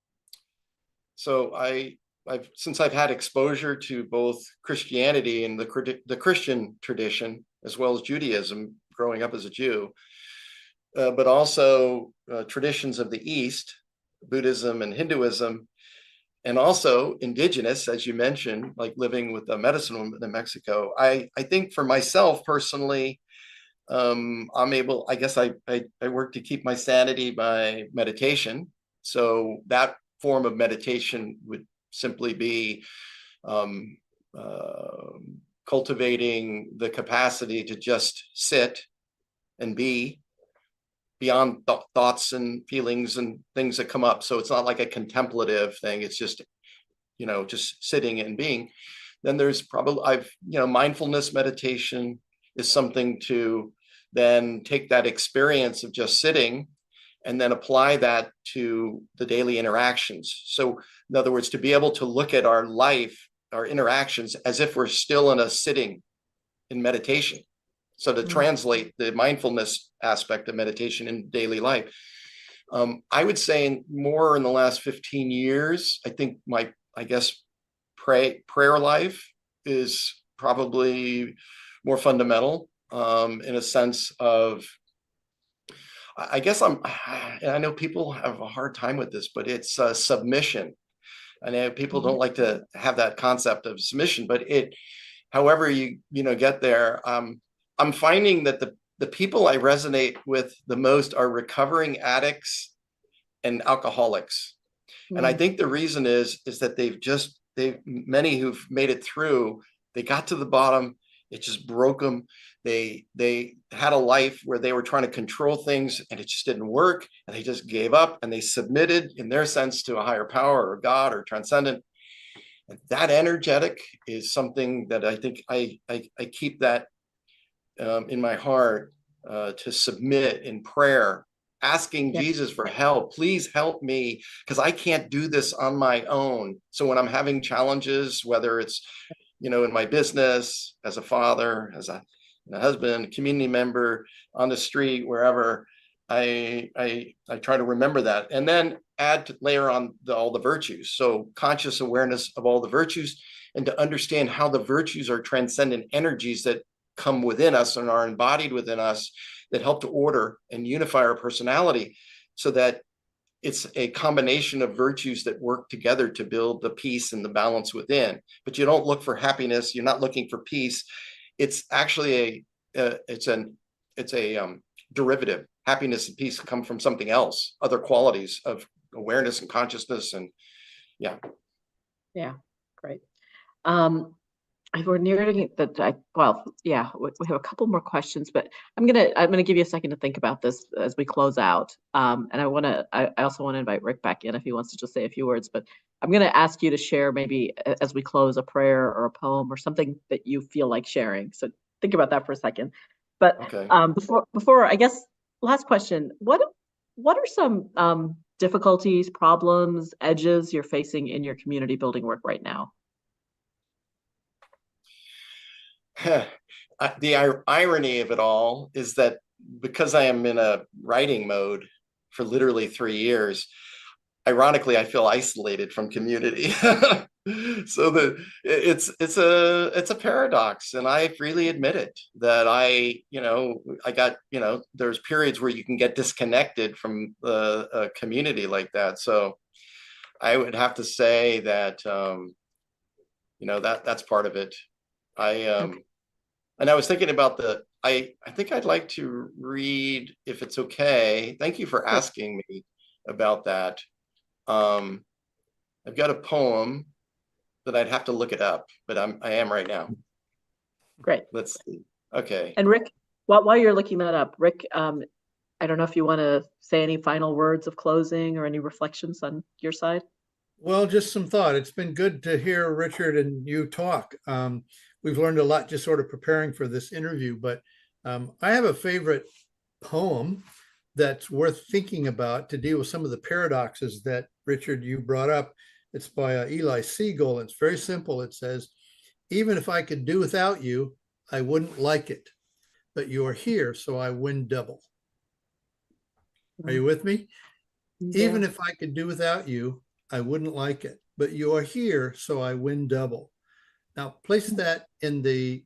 so I've, since I've had exposure to both Christianity and the Christian tradition, as well as Judaism, growing up as a Jew, but also traditions of the East, Buddhism and Hinduism, and also indigenous, as you mentioned, like living with a medicine woman in Mexico. I think for myself personally, I'm able, I guess I work to keep my sanity by meditation. So that form of meditation would simply be um, uh, cultivating the capacity to just sit and be beyond thoughts and feelings and things that come up. So it's not like a contemplative thing. It's just, you know, just sitting and being. Then there's probably, mindfulness meditation is something to then take that experience of just sitting and then apply that to the daily interactions. So in other words, to be able to look at our life, our interactions, as if we're still in a sitting in meditation. So to translate the mindfulness aspect of meditation in daily life, I would say more in the last 15 years, I think I guess, prayer life is probably more fundamental, in a sense of, I guess I know people have a hard time with this, but it's submission. I know people don't like to have that concept of submission, but however you get there, I'm finding that the people I resonate with the most are recovering addicts and alcoholics. And I think the reason is that many who've made it through, they got to the bottom, it just broke them. They had a life where they were trying to control things and it just didn't work. And they just gave up and they submitted in their sense to a higher power or God or transcendent. And that energetic is something that I think I keep that in my heart, to submit in prayer, asking Jesus for help. Please help me, because I can't do this on my own. So when I'm having challenges, whether it's, in my business, as a father, as a husband, community member, on the street, wherever, I try to remember that, and then layer on all the virtues. So conscious awareness of all the virtues, and to understand how the virtues are transcendent energies that come within us and are embodied within us, that help to order and unify our personality so that it's a combination of virtues that work together to build the peace and the balance within. But you don't look for happiness. You're not looking for peace. It's actually it's a derivative. Happiness and peace come from something else, other qualities of awareness and consciousness. And yeah. Yeah, great. We're nearing the, well, yeah, we have a couple more questions, but I'm gonna give you a second to think about this as we close out. And I also want to invite Rick back in if he wants to just say a few words, but I'm gonna ask you to share maybe as we close a prayer or a poem or something that you feel like sharing. So think about that for a second. But Okay. before I guess last question, what are some difficulties, problems, edges you're facing in your community building work right now? The irony of it all is that because I am in a writing mode for literally 3 years, ironically, I feel isolated from community. So it's a paradox, and I freely admit it that I got, there's periods where you can get disconnected from a community like that. So I would have to say that that's part of it. Okay. And I was thinking about I think I'd like to read, if it's okay. Thank you for asking me about that. I've got a poem that I'd have to look it up, but I am right now. Great. Let's see. Okay. And Rick, while you're looking that up, Rick, I don't know if you want to say any final words of closing or any reflections on your side. Well, just some thought. It's been good to hear Richard and you talk. We've learned a lot just sort of preparing for this interview, but I have a favorite poem that's worth thinking about to deal with some of the paradoxes that, Richard, you brought up. It's by Eli Siegel. It's very simple. It says, "Even if I could do without you, I wouldn't like it, but you are here, so I win double." Are you with me? Yeah. Even if I could do without you, I wouldn't like it, but you are here, so I win double. Now, place that in the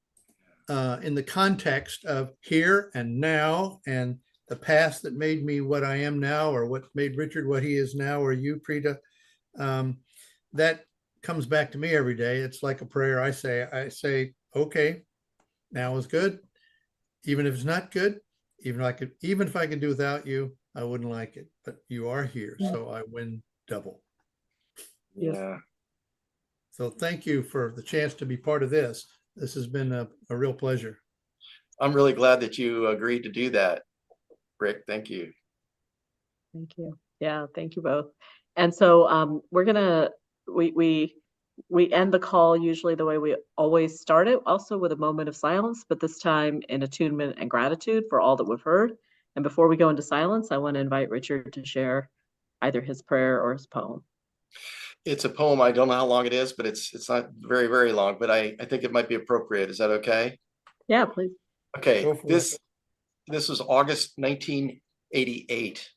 context of here and now, and the past that made me what I am now, or what made Richard what he is now, or you, Preeta. That comes back to me every day. It's like a prayer. I say, okay, now is good. Even if it's not good, even if I could do without you, I wouldn't like it. But you are here, so I win double. Yeah. So thank you for the chance to be part of this. This has been a real pleasure. I'm really glad that you agreed to do that, Rick. Thank you. Thank you. Yeah, thank you both. And so we end the call usually the way we always start it, also with a moment of silence, but this time in attunement and gratitude for all that we've heard. And before we go into silence, I want to invite Richard to share either his prayer or his poem. It's a poem. I don't know how long it is, but it's not very, very long, but I think it might be appropriate. Is that okay? Yeah, please. Okay. This was August 1988.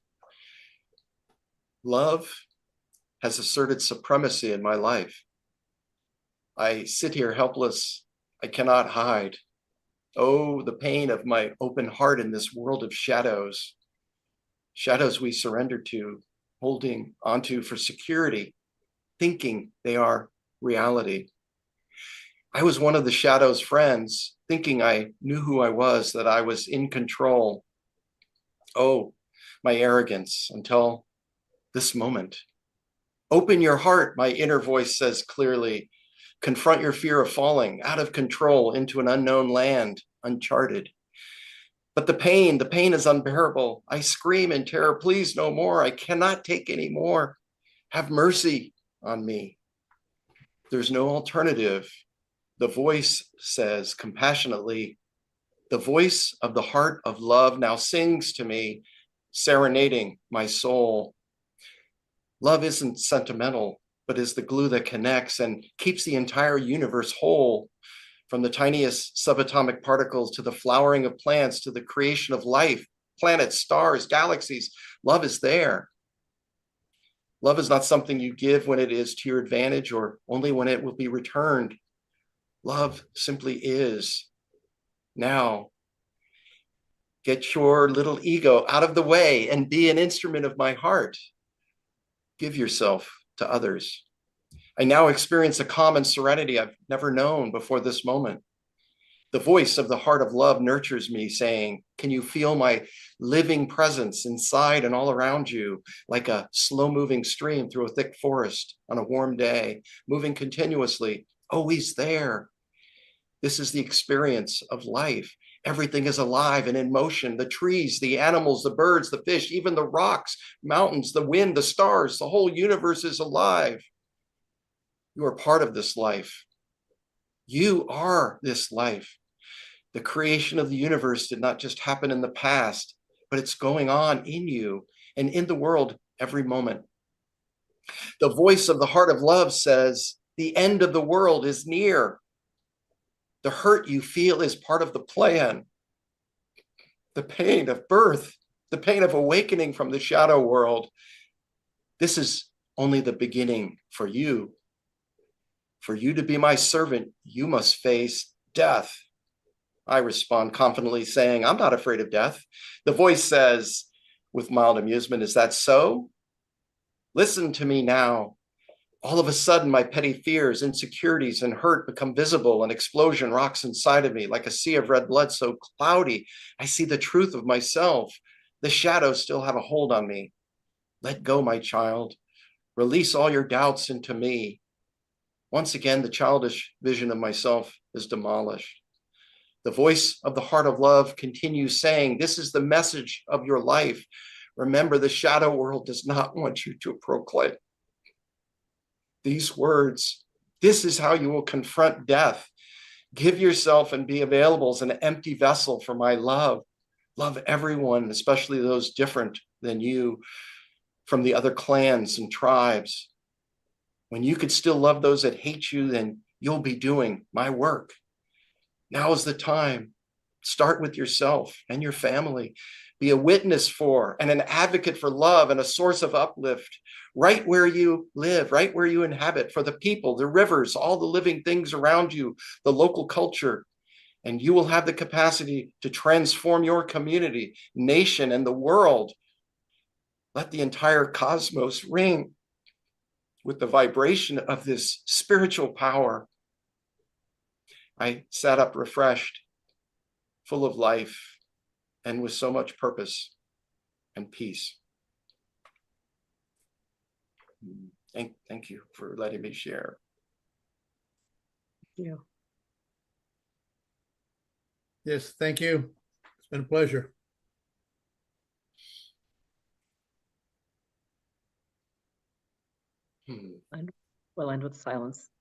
Love has asserted supremacy in my life. I sit here helpless. I cannot hide. Oh, the pain of my open heart in this world of shadows. Shadows we surrender to, holding onto for security, thinking they are reality. I was one of the shadow's friends, thinking I knew who I was, that I was in control. Oh, my arrogance until this moment. Open your heart, my inner voice says clearly. Confront your fear of falling out of control into an unknown land, uncharted. But the pain is unbearable. I scream in terror, please no more. I cannot take any more. Have mercy on me. There's no alternative. The voice says compassionately, the voice of the heart of love now sings to me, serenading my soul. Love isn't sentimental, but is the glue that connects and keeps the entire universe whole. From the tiniest subatomic particles to the flowering of plants to the creation of life, planets, stars, galaxies, love is there. Love is not something you give when it is to your advantage or only when it will be returned. Love simply is now. Get your little ego out of the way and be an instrument of my heart. Give yourself to others. I now experience a calm and serenity I've never known before this moment. The voice of the heart of love nurtures me, saying, can you feel my living presence inside and all around you, like a slow-moving stream through a thick forest on a warm day, moving continuously, always there. This is the experience of life. Everything is alive and in motion. The trees, the animals, the birds, the fish, even the rocks, mountains, the wind, the stars, the whole universe is alive. You are part of this life. You are this life. The creation of the universe did not just happen in the past, but it's going on in you and in the world every moment. The voice of the heart of love says, the end of the world is near. The hurt you feel is part of the plan. The pain of birth, the pain of awakening from the shadow world. This is only the beginning for you. For you to be my servant, you must face death. I respond confidently, saying, I'm not afraid of death. The voice says, with mild amusement, is that so? Listen to me now. All of a sudden, my petty fears, insecurities, and hurt become visible. An explosion rocks inside of me like a sea of red blood so cloudy. I see the truth of myself. The shadows still have a hold on me. Let go, my child. Release all your doubts into me. Once again, the childish vision of myself is demolished. The voice of the heart of love continues saying, this is the message of your life. Remember, the shadow world does not want you to proclaim these words. This is how you will confront death. Give yourself and be available as an empty vessel for my love. Love everyone, especially those different than you from the other clans and tribes. When you could still love those that hate you, then you'll be doing my work. Now is the time. Start with yourself and your family. Be a witness for and an advocate for love and a source of uplift right where you live, right where you inhabit, for the people, the rivers, all the living things around you, the local culture. And you will have the capacity to transform your community, nation, and the world. Let the entire cosmos ring with the vibration of this spiritual power. I sat up refreshed, full of life, and with so much purpose and peace. Thank you for letting me share. Thank you. Yes, thank you. It's been a pleasure. We'll end with silence.